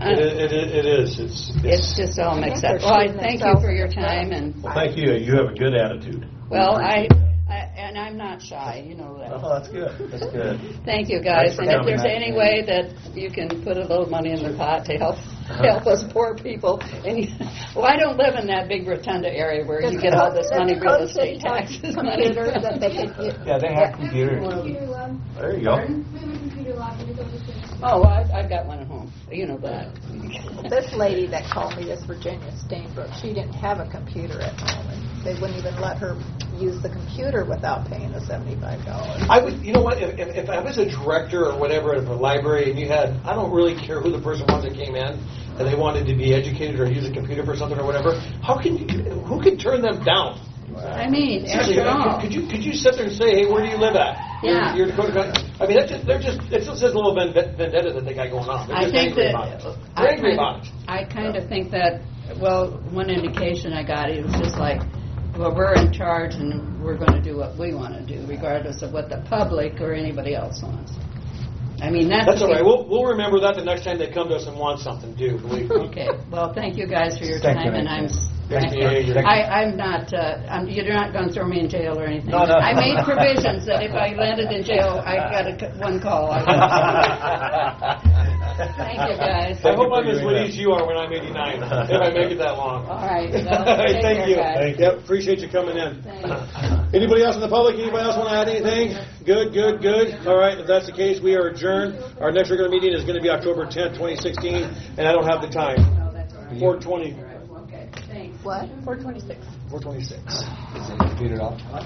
It is. it's just all mixed up. they're Well, I shooting thank you themselves for in your the foot. time, and Well, thank you. You have a good attitude. well, We appreciate and I'm not shy. You know that. Oh, that's good. That's good. Thank you, guys. Thanks for And if coming. there's any way that you can put a little money in the pot to help us poor people, and well, I don't live in that big rotunda area where you get all this money, real estate taxes money. Computer that they could get. Yeah, they have computers. Computer lab. There you go. We have a computer lab in the building. Oh, I've got one at home. You know that. This lady that called me, this Virginia Stainbrook, she didn't have a computer at home, and they wouldn't even let her use the computer without paying the $75. I would, you know what, if I was a director or whatever of a library and you had, I don't really care who the person was that came in, and they wanted to be educated or use a computer for something or whatever, who could turn them down? I mean, Seriously, after all. could you sit there and say, hey, where do you live at? Yeah. You're Dakota County. I mean, it's just a little vendetta that they got going on. They're I just think angry that about it. They're angry about it. I kind of think that, well, one indication I got, it was just like, well, we're in charge and we're going to do what we want to do, regardless of what the public or anybody else wants. I mean, That's all right. We'll remember that the next time they come to us and want something, too. Believe me. Okay. Well, thank you guys for your Thank time, you. and I'm. Thank you. I'm not. You're not going to throw me in jail or anything. No. I made provisions that if I landed in jail, I got one call. Thank you, guys. I hope I'm as witty as you are when I'm 89, if I make it that long. All right. Well, take Thank care, you. guys. Yep, appreciate you coming in. Thanks. Anybody else in the public? Anybody else want to add anything? Good. All right, if that's the case, we are adjourned. Our next regular meeting is going to be October 10th, 2016, and I don't have the time. 4:20. What? 4:26. 4:26. Is it computed off?